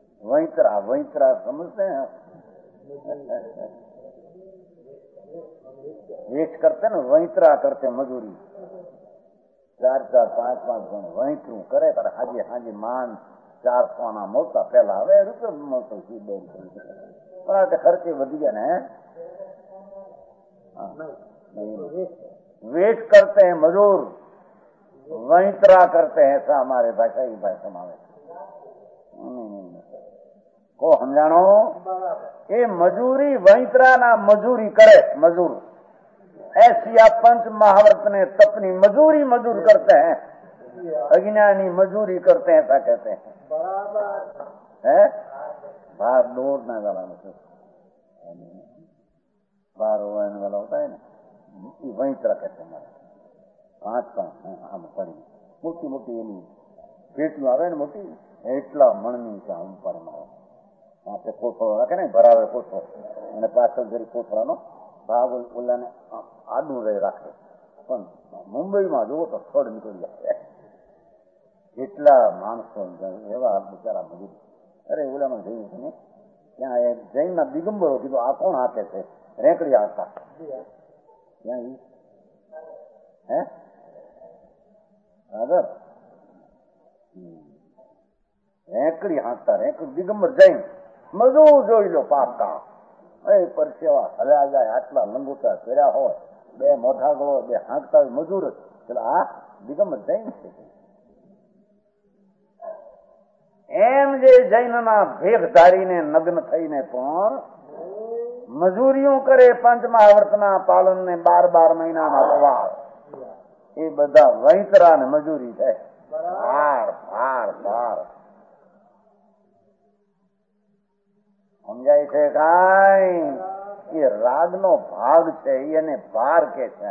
વૈતરા સમજશે. વેચ કરતે ને વૈતરા કરતે મજૂરી 4-4, 5-5 જણ વૈતરું કરે તારે હાજી માંડ 400 ના મળતા પેલા હવે રૂપિયો મળતો પણ ખર્ચે વધી ગયા ને वेट करते हैं मजूर वैतरा करते हैं ऐसा हमारे भाषा की भाषा में को हम जानो ये मजूरी वैतरा ना मजूरी करे मजूर ऐसी आप पंच महाव्रत ने तपनी मजूरी मजूर करते हैं अज्ञानी मजूरी करते हैं ऐसा कहते हैं है बाहर दूर ना वाला बाहर वाला होता है ना वैतरा कहते हैं 5 આમ પડી મોટી મોટી એની પેટલું આવે ને મોટી એટલા મણની છે આમ પડમાં આપણે કોથળો રાખે ને ભરાવે કોથળો અને પાછળ જરી કોથળાનો ભાગ ઓલાને આડું રહી રાખે પણ મુંબઈમાં જુઓ તો થડ નીકળી જાય એટલા માણસો એવા બિચારા મજૂર અરે ઓલામાં જોયું છે ને ત્યાં જૈનના દિગંબરો કીધું આ કોણ હાથે છે રેકડી હાથતા ત્યાં હે આગળ રેકડી હાંકતા રેકડી દિગંબર જૈન મજૂર જોઈ લો પાકા એ પરસેવા હલ્યા જાય આટલા લંગોટા કર્યા હોય 2 મોઢા ગળો 2 હાંકતા હોય મજૂર એટલે આ દિગંબર જૈન છે એમ જે જૈનના ભેખધારીને નગ્ન થઈને પણ મજૂરીઓ કરે પંચમહાવર્તના પાલન ને 12 મહિનાના પવાર એ બધા વૈતરા ને મજૂરી છે સમજાય છે કાંઈ એ રાગનો ભાગ છે એને ભાર કે છે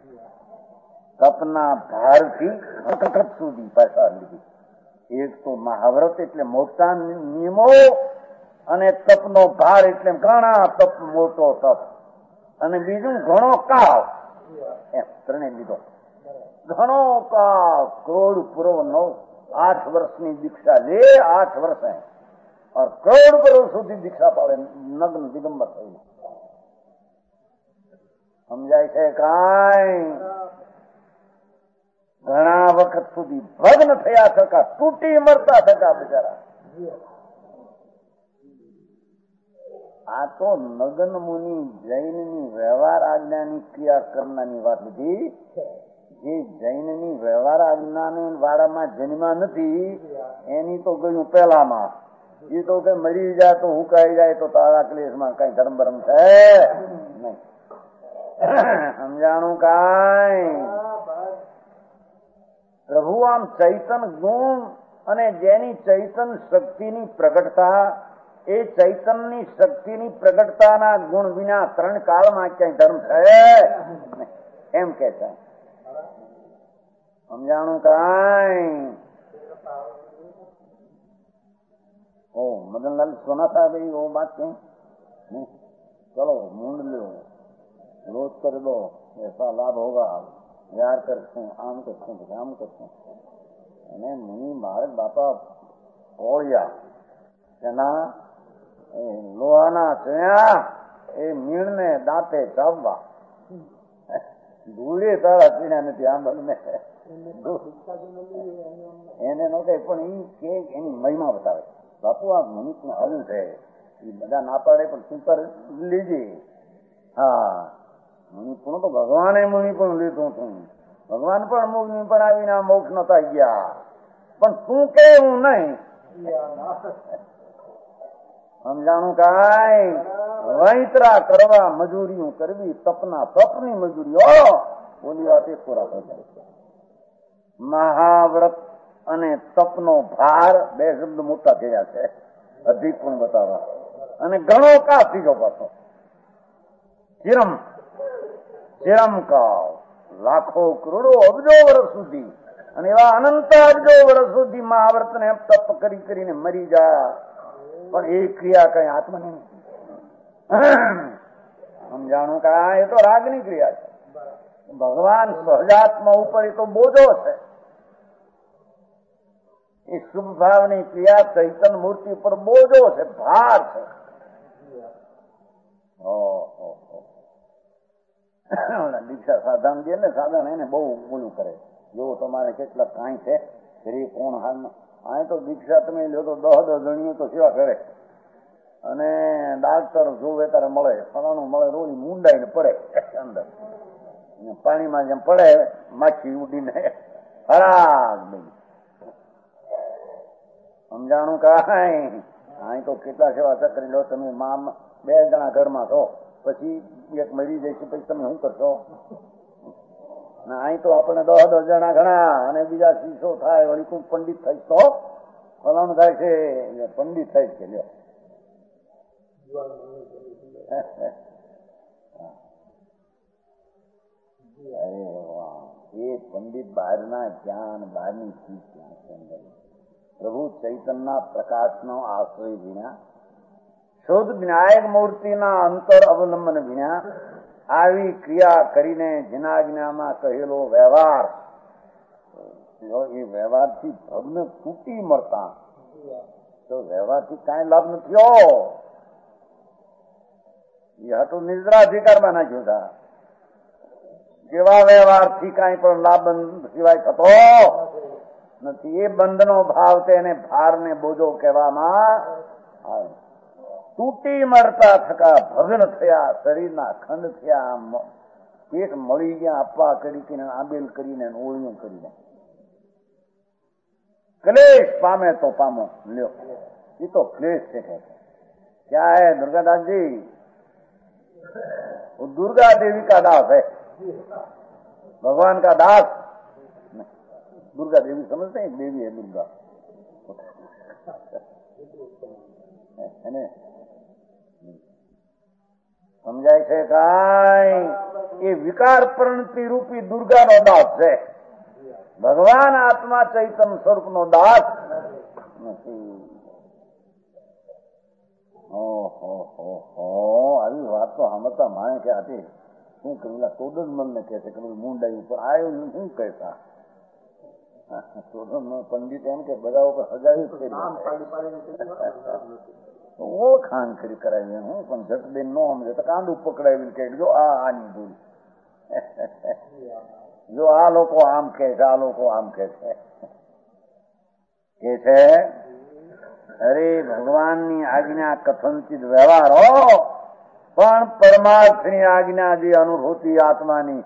તપના ભારથી હકીકત સુધી પાછા લીધી એક તો મહાવ્રત એટલે મોટા નિયમો અને તપનો ભાર એટલે ઘણા તપ મોટો તપ અને બીજું ઘણો કાળ એમ ત્રણે લીધો ઘણો કાળ કરોડ પૂરો 8 વર્ષની દીક્ષા લે 8 વર્ષ और करोड़ करोड़ સુધી દીક્ષા પાડે નગ્ન દિગંબર થઈને સમજાય છે કાંઈ ઘણા વખત સુધી ભગ્ન થયા થકા તૂટી મરતા થકા બિચારા આ તો નગન મુનિ જૈનની વ્યવહાર આજ્ઞાની ક્રિયા કરનારની વાત લીધી જે જૈનની વ્યવહાર આજ્ઞાની વાળામાં જન્મા નથી એની તો ગયું પેલામાં એ તો કે મરી જાય તો હુકાઈ જાય તો તારા ક્લેશમાં કઈ ધર્મ ભરમ છે નહીં સમજાણું કાંઈ પ્રભુ આમ ચૈતન ગુણ અને જેની ચૈતન શક્તિની પ્રગટતા એ ચૈતનની શક્તિની પ્રગટતાના ગુણ વિના 3 કાળમાં ક્યાંય ધર્મ છે એમ કે છે સમજાણું કાંઈ ओ मदनलाल सोना था भाई वो बात कहें चलो मूंड लो रोज कर दो ऐसा लाभ होगा यार करते आम करते आम करते અને મુનિ મહારાજ બાપા ઓળ્યા તેના લોહાના ચણ્યા એ મીણને દાંતે ચાવવા ધૂળે તારા ચીણ્યા નથી આમ બને એને નો કઈ પણ એ એની મહિમા બતાવે બાપુ આ મનુષ્ય હલ છે એ બધા ના પાડે પણ સુપર લીજે હા મુનિપુણ તો ભગવાને મુનિપુણ લીધું હતું ભગવાન પણ મુનિ પણ આવીને મોક્ષ નતા ગયા પણ તું કે હું નહીં સમજાણું કાંઈ વૈતરા કરવા મજૂરીઓ કરવી તપના તપની મજૂરીઓ બોલી વાત એક પૂરા થઈ જાય મહાવ્રત અને તપનો ભાર 2 શબ્દ મોટા થયા છે અધિક પણ બતાવવા અને ઘણો કા થયો પાછો ચિરમ કાળ લાખો કરોડો અબજો વર્ષ સુધી અને એવા અનંત અબજો વર્ષ સુધી મહાવ્રત ને તપ કરી કરીને મરી જાય પણ એ ક્રિયા કઈ આત્માની નથી સમજાણું કાંઈ એ તો રાગની ક્રિયા છે ભગવાન સહજાત્મા ઉપર એ તો બોજો છે એ શુભ ભાવની ક્રિયા ચૈતન મૂર્તિ ઉપર બોજો છે ભાર છે દીક્ષા સાધન દે ને, સાધન એને બહુ ઓલું કરે. જો તમારે કેટલા કાંઈ છે શરીર કોણ હાલમાં, અહીં તો દીક્ષા તમે લો તો 10 જણીઓ તો સેવા કરે, અને ડાક્ટર જોવે ત્યારે મળે, ફલાણું મળે, રોજ મુંડાઈને પડે અંદર પાણીમાં, જેમ પડે માછી ઉડીને ખરાબ નહીં સમજાણું કાંઈ. અહીં તો કેટલા સેવા કરી લો તમે, 2 જણા ઘરમાં છો, પછી એક મરી જાય છે, પછી તમે શું કરશો? અહીં તો આપણે 10 જણા ઘણા, અને બીજા 600 થાય, વળી તું પંડિત થાય તો ફલાણું થાય છે, પંડિત થાય છે. લ્યો અરે વાહ, એ પંડિત બહારના જ્ઞાન, બહારની ચીજ ત્યાં પ્રભુ ચૈતન્યના પ્રકાશનો આશ્રય વિના, શુદ્ધ જ્ઞાયક મૂર્તિના અંતર અવલંબન વિના આવી ક્રિયા કરીને જનાજ્ઞામાં કહેલો વ્યવહાર, એ વ્યવહારથી ભગ્ન તૂટી મળતા, તો વ્યવહારથી કાંઈ લાભ નથી. એ હતું નિદ્રાધિકારમાં નાખ્યો હતા, જેવા વ્યવહારથી કાંઈ પણ લાભ સિવાય થતો નથી. એ બંધનો ભાવ તેને ભાર ને બોજો કહેવામાં આવે. તૂટી મળતા થકા ભગ્ન થયા, શરીરના ખંડ થયા, પેટ મળી ગયા, આપવા કરીને, આંબેલ કરીને, ઓળિયું કરીને. ક્લેશ પામે તો પામો, લ્યો એ તો ક્લેશ છે. ક્યાં હૈ दुर्गादासजी? दुर्गा देवी का दास है, भगवान का दास. दुर्गा देवी समझते हैं, देवी है दुर्गा. સમજાય છે કાંઈ? એ વિકાર પ્રણતિ રૂપી દુર્ગાનો દાસ છે, ભગવાન આત્મા ચૈતન્ય સ્વરૂપનો દાસ નથી. આવી વાત તો સમજતા માણે કે હતી શું કરેલા તોડન મને કહે છે કે મુંડાઈ ઉપર આવ્યું, શું કહેતા તોડન પંડિત એમ કે બધા ઉપર સજાવી ઓળખાણ કરી કરાવી. હું પણ જટ બેન નો સમજે તો કાંદું પકડાવી કે જો આની ભૂલ, જો આ લોકો આમ કે છે, આ લોકો આમ કે છે. અરે ભગવાનની આજ્ઞા કથનચિત વ્યવહાર હો, પણ પરમાર્થની આજ્ઞા જે અનુભૂતિ આત્માની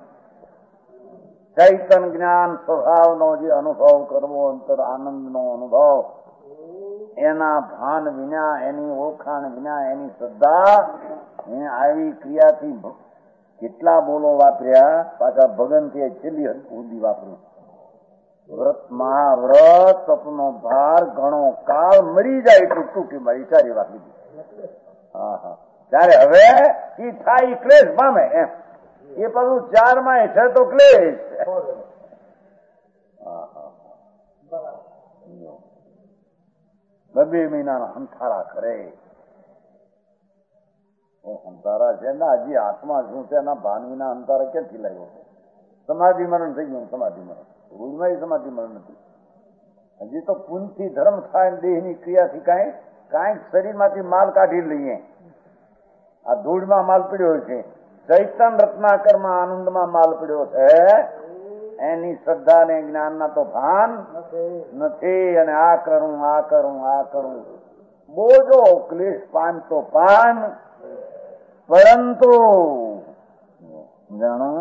ચૈતન જ્ઞાન સ્વભાવનો જે અનુભવ કરવો, અંતર આનંદનો અનુભવ, એના ભાન વિના, એની ઓળખાણ વિના, એની શ્રદ્ધા, આવી ક્રિયાથી કેટલા બોલો વાપર્યા, પાછા ભગનથી છેલ્લી સુધી વાપર્યું. વ્રત મહાવ્રત તપનો ભાર ઘણો કાળ મરી જાય એટલું ટૂંકી મારી સારી વાત લીધી. ત્યારે હવે એ થાય ક્લેશ પામે એમ, એ પાછું 4 માં છે તો ક્લેશ. બે મહિનાના હંથારા કરે, હંતારા છે ને હજી આત્મા શું છે એના ભાન વિના હંતારા ક્યાંથી લાવ્યો? સમાધિ મરણ થઈ ગયું, સમાધિ મરણ રોજમાં સમાધિ મરણ નથી. હજી તો પુનથી ધર્મ થાય, દેહની ક્રિયાથી કાંઈક શરીરમાંથી માલ કાઢી લઈએ. આ ધૂળમાં માલ પડ્યો છે, ચૈતન રત્નાકરમાં આનંદમાં માલ પડ્યો છે, એની શ્રદ્ધા ને જ્ઞાનના તો ભાન નથી. અને આ કરું, આ કરું, આ કરું, બોજો ક્લેશ પાન તો પાન, પરંતુ જાણો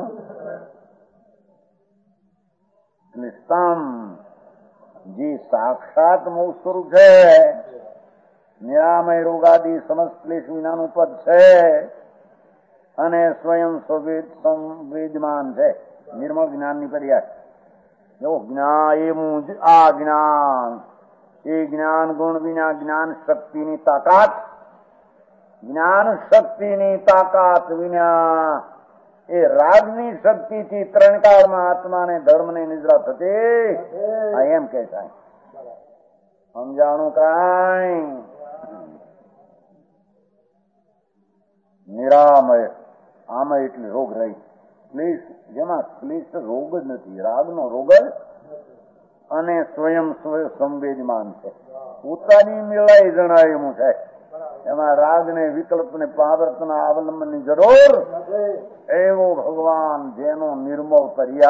ક્લિષ્ટમ જે સાક્ષાત મોક્ષ સ્વરૂપ છે, નિરામય રોગાદી સમસ્ત ક્લેશ વિનાનું પદ છે, અને સ્વયં સંવેદમાન છે, નિર્મળ જ્ઞાનની પર્યાય. આ જ્ઞાન, એ જ્ઞાન ગુણ વિના જ્ઞાન શક્તિની તાકાત, જ્ઞાન શક્તિની તાકાત વિના એ રાગની શક્તિથી 3 કાળમાં આત્માને ધર્મને નિદ્રા થતી, આ એમ કે છે. સમજાણું કાંઈ? નિરામય, આમય એટલે રોગ રહી, ક્લેશ, જેમાં ક્લેશ રોગ જ નથી, રાગનો રોગ જ, અને સ્વયં સંવેદમાન છે, પોતાની મેળાએ જણાવેલું છે. એમાં રાગને વિકલ્પને પાવર્તના અવલંબનની જરૂર. એવો ભગવાન જેનો નિર્મળ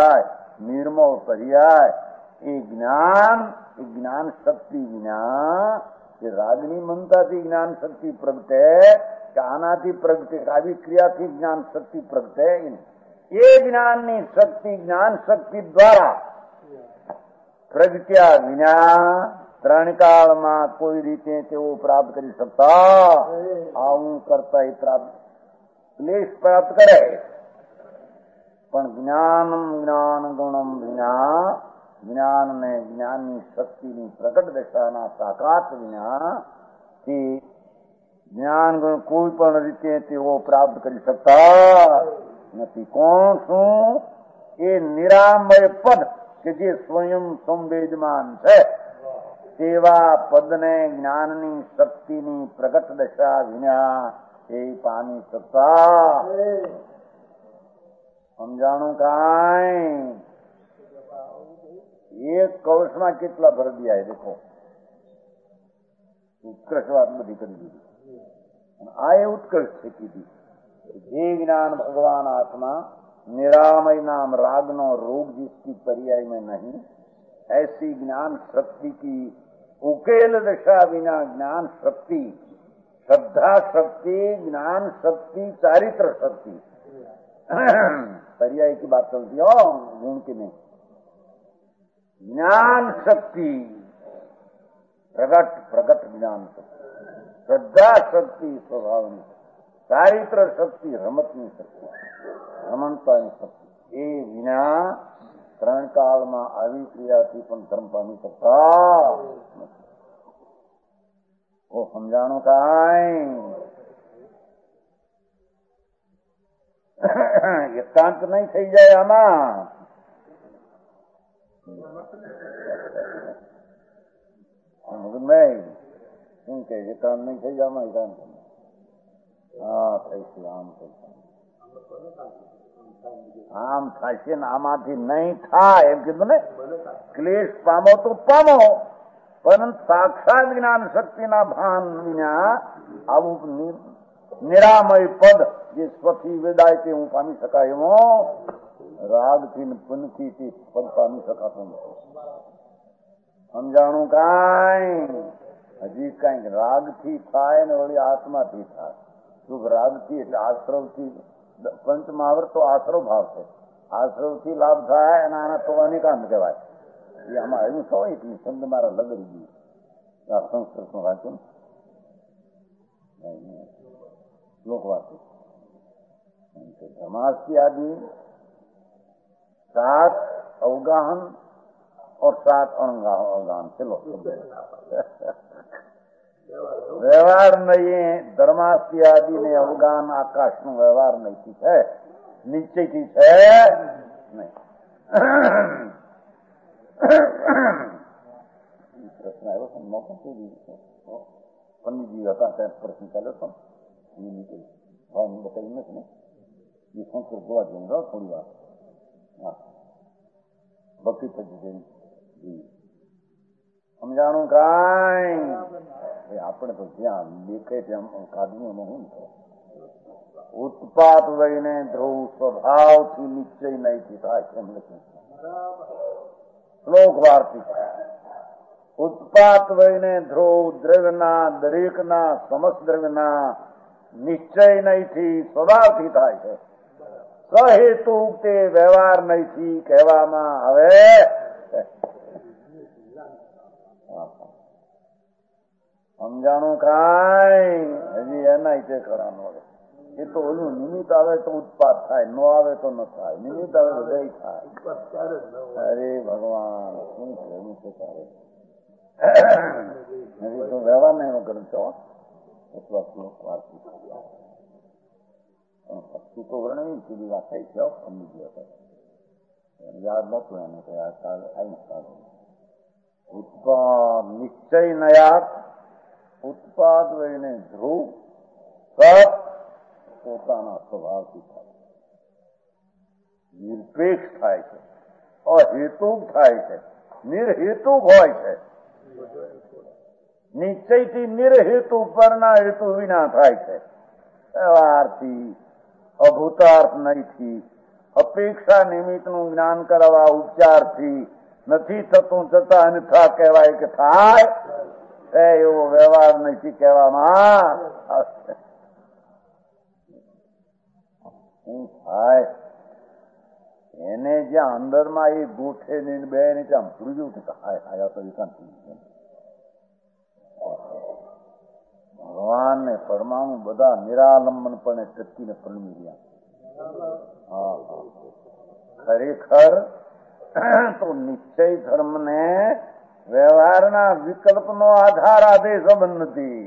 પર્યાય એ જ્ઞાન શક્તિ વિના એ રાગની મમતાથી જ્ઞાન શક્તિ પ્રગટે કે આનાથી પ્રગટે, આવી ક્રિયાથી જ્ઞાન શક્તિ પ્રગટે. એ જ્ઞાનની શક્તિ જ્ઞાન શક્તિ દ્વારા પ્રગટ્યા વિના ત્રણ કાળમાં કોઈ રીતે તેઓ પ્રાપ્ત કરી શકતા. આવું કરતા એ પ્રાપ્ત ક્લેશ પ્રાપ્ત કરે. પણ જ્ઞાન ગુણમ વિના, જ્ઞાનને જ્ઞાનની શક્તિની પ્રગટ દશાના સાકાત વિના જ્ઞાન ગુણ કોઈ પણ રીતે તેઓ પ્રાપ્ત કરી શકતા નથી. કોણ શું? એ નિરામય પદ કે જે સ્વયં સંવેદમાન છે તેવા પદને જ્ઞાનની શક્તિની પ્રગટ દશા વિના એ પામી શકતા. સમજાણું કાંઈ? એક કૌશમાં કેટલા ભર દિયા દેખો, ઉત્કર્ષ વાત બધી કરી દીધી. આ એ ઉત્કર્ષ છે કીધી. જે જ્ઞાન भगवान आत्मा निरामय नाम रागनो रोग जिसकी पर्याय में नहीं, ऐसी ज्ञान शक्ति की उकेल दशा विना ज्ञान शक्ति, श्रद्धा शक्ति, ज्ञान शक्ति, चारित्र शक्ति, पर्याय की बात चलती हो, गुण की नहीं. ज्ञान शक्ति प्रगट ज्ञान शक्ति, श्रद्धा शक्ति स्वभावनी, ચારિત્ર શક્તિ રમતની શક્તિ, રમણતાની શક્તિ એ વિના ત્રણ કાળમાં આવી ક્રિયાથી પણ ધર્મ પામી શકતા. ઓ સમજાણું કાંઈ? એકાંત નહીં થઈ જાય આમાં. નહીં શું કે એકાંત નહીં થઈ જાય આમાં? એકાંત હા થઈશું. આમ થશે ને આમાંથી નહીં થાય એમ કીધું ને. ક્લેશ પામો તો પામો, પરંતુ સાક્ષાત જ્ઞાન શક્તિના ભાન વિના આવું નિરામય પદ જે સ્વથી વેદાય તે હું પામી શકાય એવો રાગથી ને પુનથી પદ પામી શકાતું નથી. સમજાણું કાંઈ? હજી કઈક રાગથી થાય ને વળી આત્માથી થાય. શુભ રાગથી એટલે આશ્રવથી, પંચમહાવર તો આશ્રવ ભાવ છે. આશ્રવથી લાભ થાય અને આના તો અનિકાંત કહેવાય. એ આમાં એવું થયું એટલી શબ્દ મારા લગડી ગયું. સંસ્કૃતમાં વાંચ્યું શ્લોક વાંચ્યું. ધર્માસ્તિ આદि 7 अवगाहन और 7 अवगाहन. चलो વ્યવહાર નહીં. ધર્માસ્તિ આદિ ને અવગાન આકાશ નો વ્યવહાર નહીથી છે, નિશ્ચયથી છે નહીં. પ્રશ્ન આવ્યો છે પંડિતજી હતા ત્યારે પ્રશ્ન ચાલ્યો હતો બતાવ્યું નથી ને. એ સંસ્કૃત જોવા જઈને થોડી વાર ભક્તિ થતી સમજાણું કાંઈ? આપણે તો જ્યાં દેખે ત્યાં કાઢવું એમાં શું થાય? ઉત્પાત વહીને ધ્રુવ સ્વભાવથી નિશ્ચય નહીં થાય એમ લખ્યું. શ્લોક વાર્તિક. ઉત્પાત વહીને ધ્રુવ દ્રવ્યના દરેકના સમસ્ત દ્રવ્યના નિશ્ચય નહીંથી સ્વભાવથી થાય છે. સહેતુ તે વ્યવહાર નહીંથી કહેવામાં આવે. સમજાણું કાંઈ? હજી એના તે ખરાનું. એ તો ઓલું નિમિત્ત આવે તો ઉત્પાદ થાય, ન આવે તો ન થાય. નિમિત્ત આવે તો દય થાય. અરે ભગવાન શું કહેવું છે તારે? હજી તો વ્યવહાર ને એનો કરું છો અથવા શ્લોક વાર્ષિક ભક્તિ તો વર્ણવી સીધી વાત થઈ છે. સમજી ગયો હતો, યાદ નતું એને કે આ કાલ આવી ઉત્પાદ નિશ્ચય નયાત. ઉત્પાદ વહીને ધ્રુવ સત પોતાના સ્વભાવથી થાય, નિરપેક્ષ થાય છે, અહેતુક થાય છે, નિર્હેતુક હોય છે. નિશ્ચયથી નિર્હેતુ પરના હેતુ વિના થાય છે. વ્યવહારથી, અભૂતાર્થ નહીંથી, અપેક્ષા નિમિત્તનું જ્ઞાન કરાવવા ઉપચારથી નથી થતું, છતાં અન્યથા કહેવાય કે થાય. એવો વ્યવહાર નથી કહેવામાં. શું થાય? એને જ્યાં અંદરમાં એ ગોઠે ને બે ને ત્યાં ભૂલ્યું કે હાય તો ભગવાન ને પરમાણુ બધા નિરાલંબનપણે ટકીને પરમી રહ્યા. ખરેખર તો નિશ્ચય ધર્મ ને વ્યવહારના વિકલ્પનો આધાર આદે સંબંધ નથી.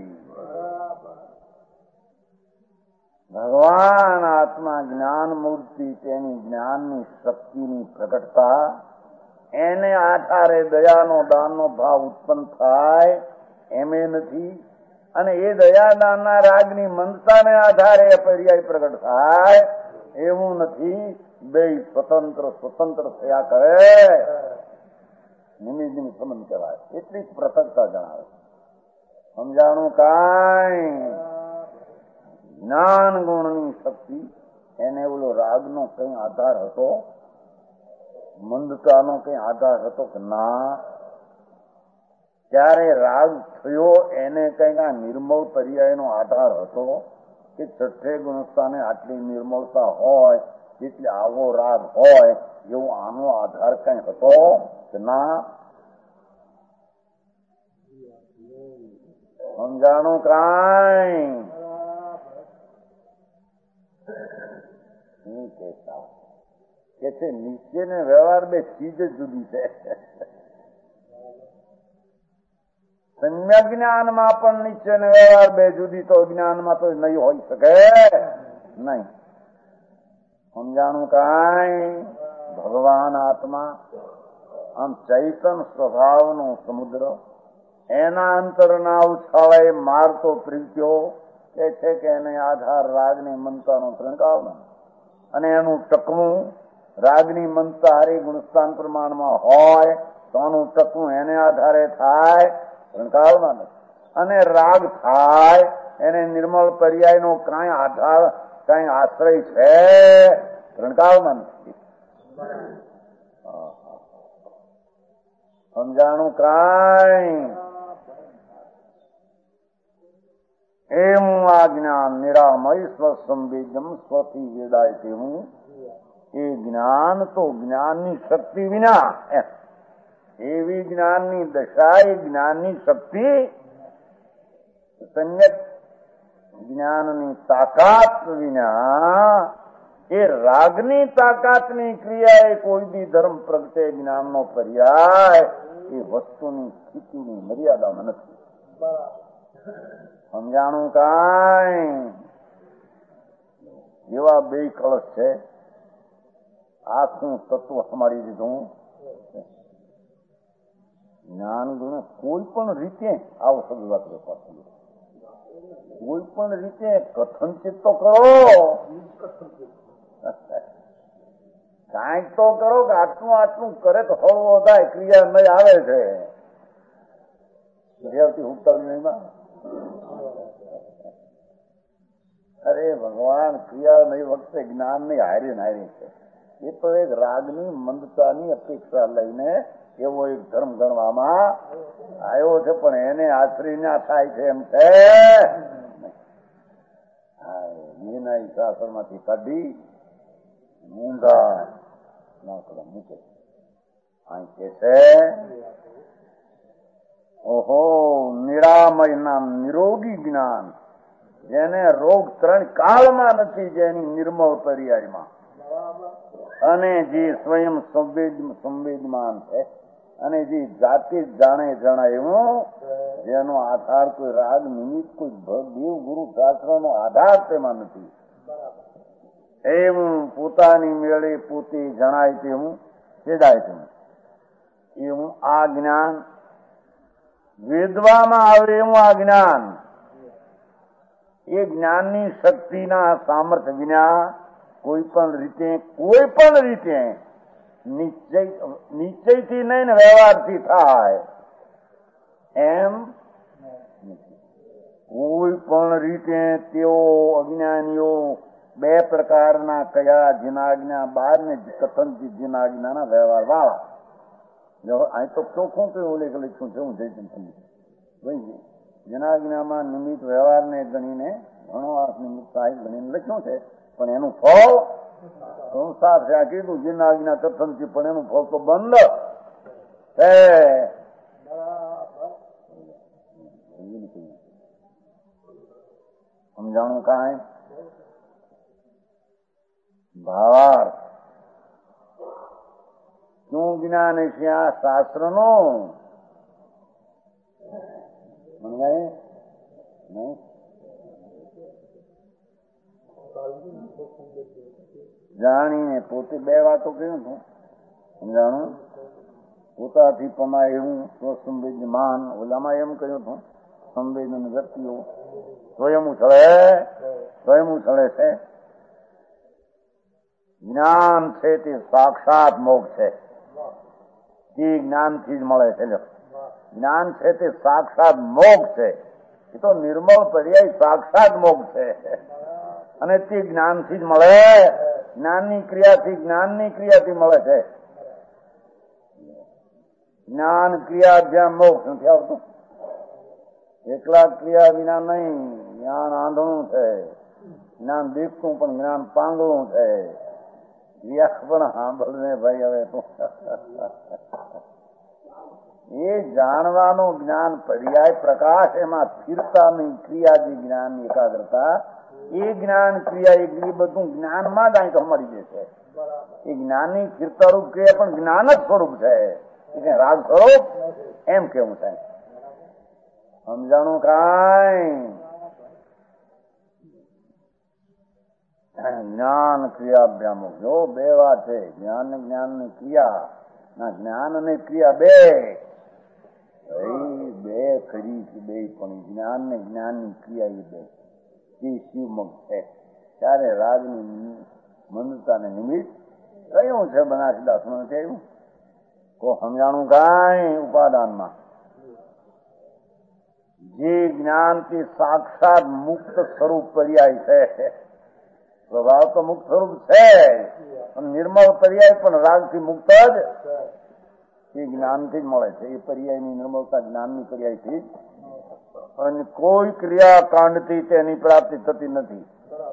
ભગવાન આત્મા જ્ઞાન મૂર્તિ, તેની જ્ઞાનની શક્તિની પ્રગટતા, એને આધારે દયાનો દાનનો ભાવ ઉત્પન્ન થાય એમે નથી. અને એ દયાદાનના રાગની મંદતાને આધારે પર્યાય પ્રગટ થાય એવું નથી. બે સ્વતંત્ર થયા કરે. નિમિત્ત સંબંધ કહેવાય. એટલી જ પૃથકતા જણાવે. સમજાણું કાંઈ? જ્ઞાન ગુણની શક્તિ, એને ઓલો રાગનો કઈ આધાર હતો? મંદતાનો કઈ આધાર હતો કે ના? ત્યારે રાગ થયો એને કઈક આ નિર્મળ પર્યાયનો આધાર હતો કે છઠ્ઠે ગુણસ્થાને આટલી નિર્મળતા હોય એટલે આવો રાગ હોય એવો આનો આધાર કઈ હતો કે ના? સમજાણું કાંઈ? કે છે નીચે ને વ્યવહાર બે ચીજ જુદી છે. સમ્યક જ્ઞાનમાં પણ નીચે ને વ્યવહાર બે જુદી, તો જ્ઞાનમાં તો નહીં હોઈ શકે. નહીં. સમજાણું કાંઈ? ભગવાન આત્મા આમ ચૈતન સ્વભાવનો સમુદ્ર, એના અંતરના ઉછાળે મારતો પ્રીત્યો કે છે કે એને આધાર રાગની મમતાનો ત્રણકાવ, અને એનું ટકવું રાગની મમતા હરી ગુણસ્થાન પ્રમાણમાં હોય તો એનું ટકવું એને આધારે થાય, ત્રણકાવમાં નથી. અને રાગ થાય એને નિર્મળ પર્યાયનો કાંઈ આધાર, કાંઈ આશ્રય છે, ત્રણકાવમાં નથી. સમજાણું કાંઈ? એમ આ જ્ઞાન નિરામય સ્વસંવેદમ સ્વથી વેદાય તેવું એ જ્ઞાન તો જ્ઞાનની શક્તિ વિના, એવી જ્ઞાનની દશા, એ જ્ઞાનની શક્તિ સમ્યક જ્ઞાનની તાકાત વિના, એ રાગની તાકાતની ક્રિયા એ કોઈ બી ધર્મ પ્રગટે જ્ઞાનનો પર્યાય એ વસ્તુની સ્થિતિની મર્યાદામાં નથી. સમજાણું કાંઈ? એવા બે કળશ છે, આખું તત્વ સમારી દીધું. જ્ઞાન ગુણ કોઈ પણ રીતે આવો શબ્દ વાત કોઈ પણ રીતે કથનચિત તો કરો, કાંઈક તો કરો કે આટલું કરે તો હળવો થાય, ક્રિયા નહીં આવે છે. અરે ભગવાન ક્રિયા નહીં વખતે જ્ઞાન ની હારી નારી છે. એ તો એક રાગની મંદતાની અપેક્ષા લઈને એવો એક ધર્મ ગણવામાં આવ્યો છે, પણ એને આશ્રય ના થાય છે એમ છે. એના શાસ્ત્ર માંથી કાઢી ઊંધા મૂકે. અહીં કે છે ઓહો નિરામય નામ નિરોગી જ્ઞાન, જેને રોગ ત્રણ કાળમાં નથી, જેની નિર્મળ પર્યાયમાં, અને જે સ્વયં સંવેદમાન છે, અને જે જાતે જાણે જણાયું, જેનો આધાર કોઈ રાગ નિમિત્ત, કોઈ દેવ ગુરુ શાસ્ત્રનો આધાર તેમાં નથી, એવું પોતાની મેળે પોતે જણાય તેવું છેદાય તેવું, એવું આ જ્ઞાન વેદવામાં આવે એવું આ જ્ઞાન, એ જ્ઞાનની શક્તિના સામર્થ્ય વિના કોઈ પણ રીતે નિશ્ચયથી નહીં ને વ્યવહારથી થાય એમ કોઈ પણ રીતે તેઓ અજ્ઞાનીઓ બે પ્રકારના કયા જીનાજ્ઞા 12 ને કથનથી જીનાજ્ઞાના વ્યવહાર વાળા. અહીં તો ચોખ્ખું કે ઉલ્લેખ લખ્યું છે, હું જઈ જીનાજ્ઞામાં નિમિત્ત વ્યવહારને ગણીને ઘણો અર્થ નિમિત્ત સાહિત્ય ગણીને લખ્યું છે, પણ એનું ફળ સંસાર છે. આ કીધું જીનાજ્ઞા કથનથી, પણ એનું ફળ તો બંધ છે. સમજાણું કાંઈ? ભાવાર્થ શું જ્ઞાન છે આ શાસ્ત્ર નું? સમજાય નહીં? જાણીને પોતે બે વાતો કહ્યું હતું. સમજાણું? પોતાથી પમાય એવું સ્વસંવેદ્યમાન, ઓલામાં એમ કહ્યું હતું સંવેદન વ્યક્તિઓ સ્વયં ઉછળે છે. જ્ઞાન છે તે સાક્ષાત મોક્ષ છે, તે જ્ઞાનથી જ મળે છે. જ્ઞાન છે તે સાક્ષાત મોક્ષ છે, એ તો નિર્મળ પર્યાય સાક્ષાત મોક્ષ છે, અને તે જ્ઞાનથી જ મળે. જ્ઞાનની ક્રિયાથી મળે છે. જ્ઞાન ક્રિયા જ્યાં મોક્ષ નથી આવતું. એકલા ક્રિયા વિના નહીં. જ્ઞાન આંધળું છે, જ્ઞાન દીપતું, પણ જ્ઞાન પાંગળું છે. ક્રિયા પણ સાંભળને ભાઈ. હવે તો એ જાણવાનું જ્ઞાન પર્યાય પ્રકાશ, એમાં સ્થિરતા નહીં. ક્રિયા જે જ્ઞાન એકાગ્રતા, એ જ્ઞાન ક્રિયા એ બધું જ્ઞાનમાં જ અહીં તો મળી જશે. એ જ્ઞાનની સ્થિરતારૂપ ક્રિયા પણ જ્ઞાન જ સ્વરૂપ છે, રાગ સ્વરૂપ એમ કેવું છે. સમજાણું કાંઈ? જ્ઞાન ક્રિયાભ્યામ જો બે વાત છે. જ્ઞાન ની ક્રિયા ના, જ્ઞાન અને ક્રિયા બે ખરી છે. બે પણ જ્ઞાન ને જ્ઞાનની ક્રિયા એ બે તે શિવમુખ છે. ત્યારે રાગની મંદતાને નિમિત્ત કયું છે? બનાસદાસ નું કહ્યું કો સમજાણું કાંઈ? ઉપાદાનમાં જે જ્ઞાનથી સાક્ષાત મુક્ત સ્વરૂપ પર્યાય છે. સ્વભાવ તો મુક્ત સ્વરૂપ છે, પણ નિર્મળ પર્યાય પણ રાગથી મુક્ત જ એ જ્ઞાનથી જ મળે છે. એ પર્યાયની નિર્મળતા જ્ઞાનની પર્યાયથી જ. અને કોઈ ક્રિયાકાંડથી તેની પ્રાપ્તિ થતી નથી.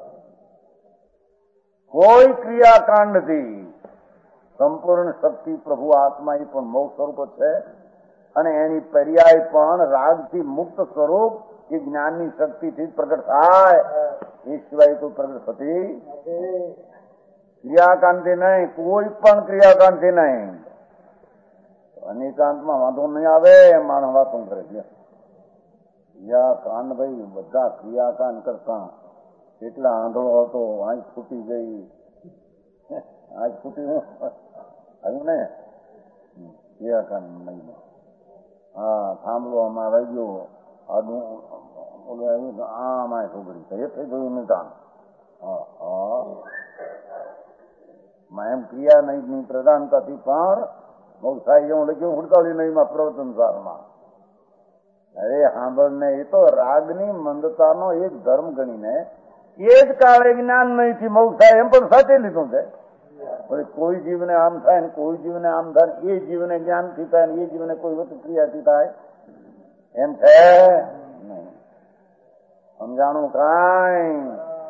કોઈ ક્રિયાકાંડથી. સંપૂર્ણ શક્તિ પ્રભુ આત્મા એ પણ મોક્ષ સ્વરૂપ છે, અને એની પર્યાય પણ રાગથી મુક્ત સ્વરૂપ એ જ્ઞાનની શક્તિથી જ પ્રગટ થાય. એ સિવાય કોઈ પ્રગટ થતી ક્રિયાકાંડથી નહીં. કોઈ પણ ક્રિયાકાંડથી નહીં. અનેકાંતમાં વાંધો નહીં આવે. માણસ વાતો કરે છે ક્રિયાકાંડ ભાઈ બધા ક્રિયાકાંડ કરતા એટલા આંધળો હતો. આંખ ફૂટી ગઈ. આંખ ફૂટી આવ્યું ને ક્રિયાકાંડ નહીં. હા, થાંભલો આમાં રહી ગયો. આડું ઓલું આવ્યું તો આમાં છોકરી છે. એ થઈ ગયું નિદાન. એમ ક્રિયા નહીં પ્રધાનતાથી પણ મોક્ષાય એવું લખ્યું 48 પ્રવચન સારમાં. અરે સાંભળને, એ તો રાગની મંદતાનો એક ધર્મ ગણીને એ જ કાળે જ્ઞાન નહીંથી મોક્ષાય એમ પણ સાચી લીધું છે. કોઈ જીવને આમ થાય ને કોઈ જીવને આમ થાય. એ જીવને જ્ઞાનથી થાય ને એ જીવને કોઈ વસ્તુ ક્રિયાથી થાય એમ છે નહીં. સમજાણું કાંઈ?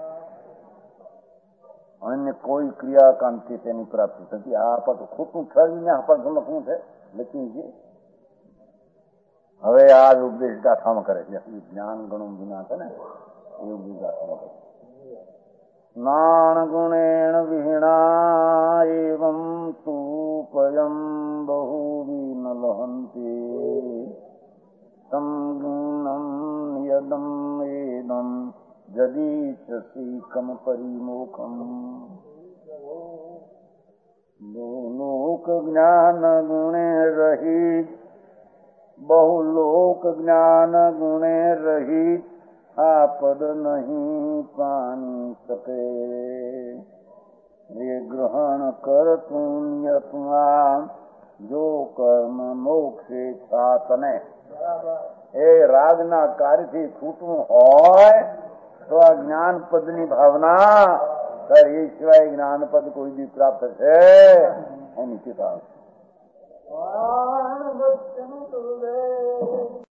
અન્ય કોઈ ક્રિયાકાંડથી તેની પ્રાપ્તિ થતી. આ પાછું ખોટું ઠરવીને પાછું લખવું છે, લખી છે. હવે આ ઉપદેશ ગાથામાં કરે છે. જ્ઞાન ગણું વિના છે ને એ ઉપદેશ ગાથામાં કરે. સ્નાન ગુણેણ વિહીણા એવં તુપયમ બહુવિન લહંતે સંગુણમ યદમ એદમ જદીચસીકમ પરિમુખમ. લોક જ્ઞાન ગુણે રહિત, બહુલોક જ્ઞાન ગુણે રહિત આ પદ નહીં પામી શકે. એ ગ્રહણ કરતું નિયતમાં જો કર્મ મોક્ષે છાતને. એ રાગના કાર્યથી છૂટવું હોય તો આ જ્ઞાનપદની ભાવના એ સિવાય જ્ઞાનપદ કોઈ બી પ્રાપ્ત થશે એની ચિંતા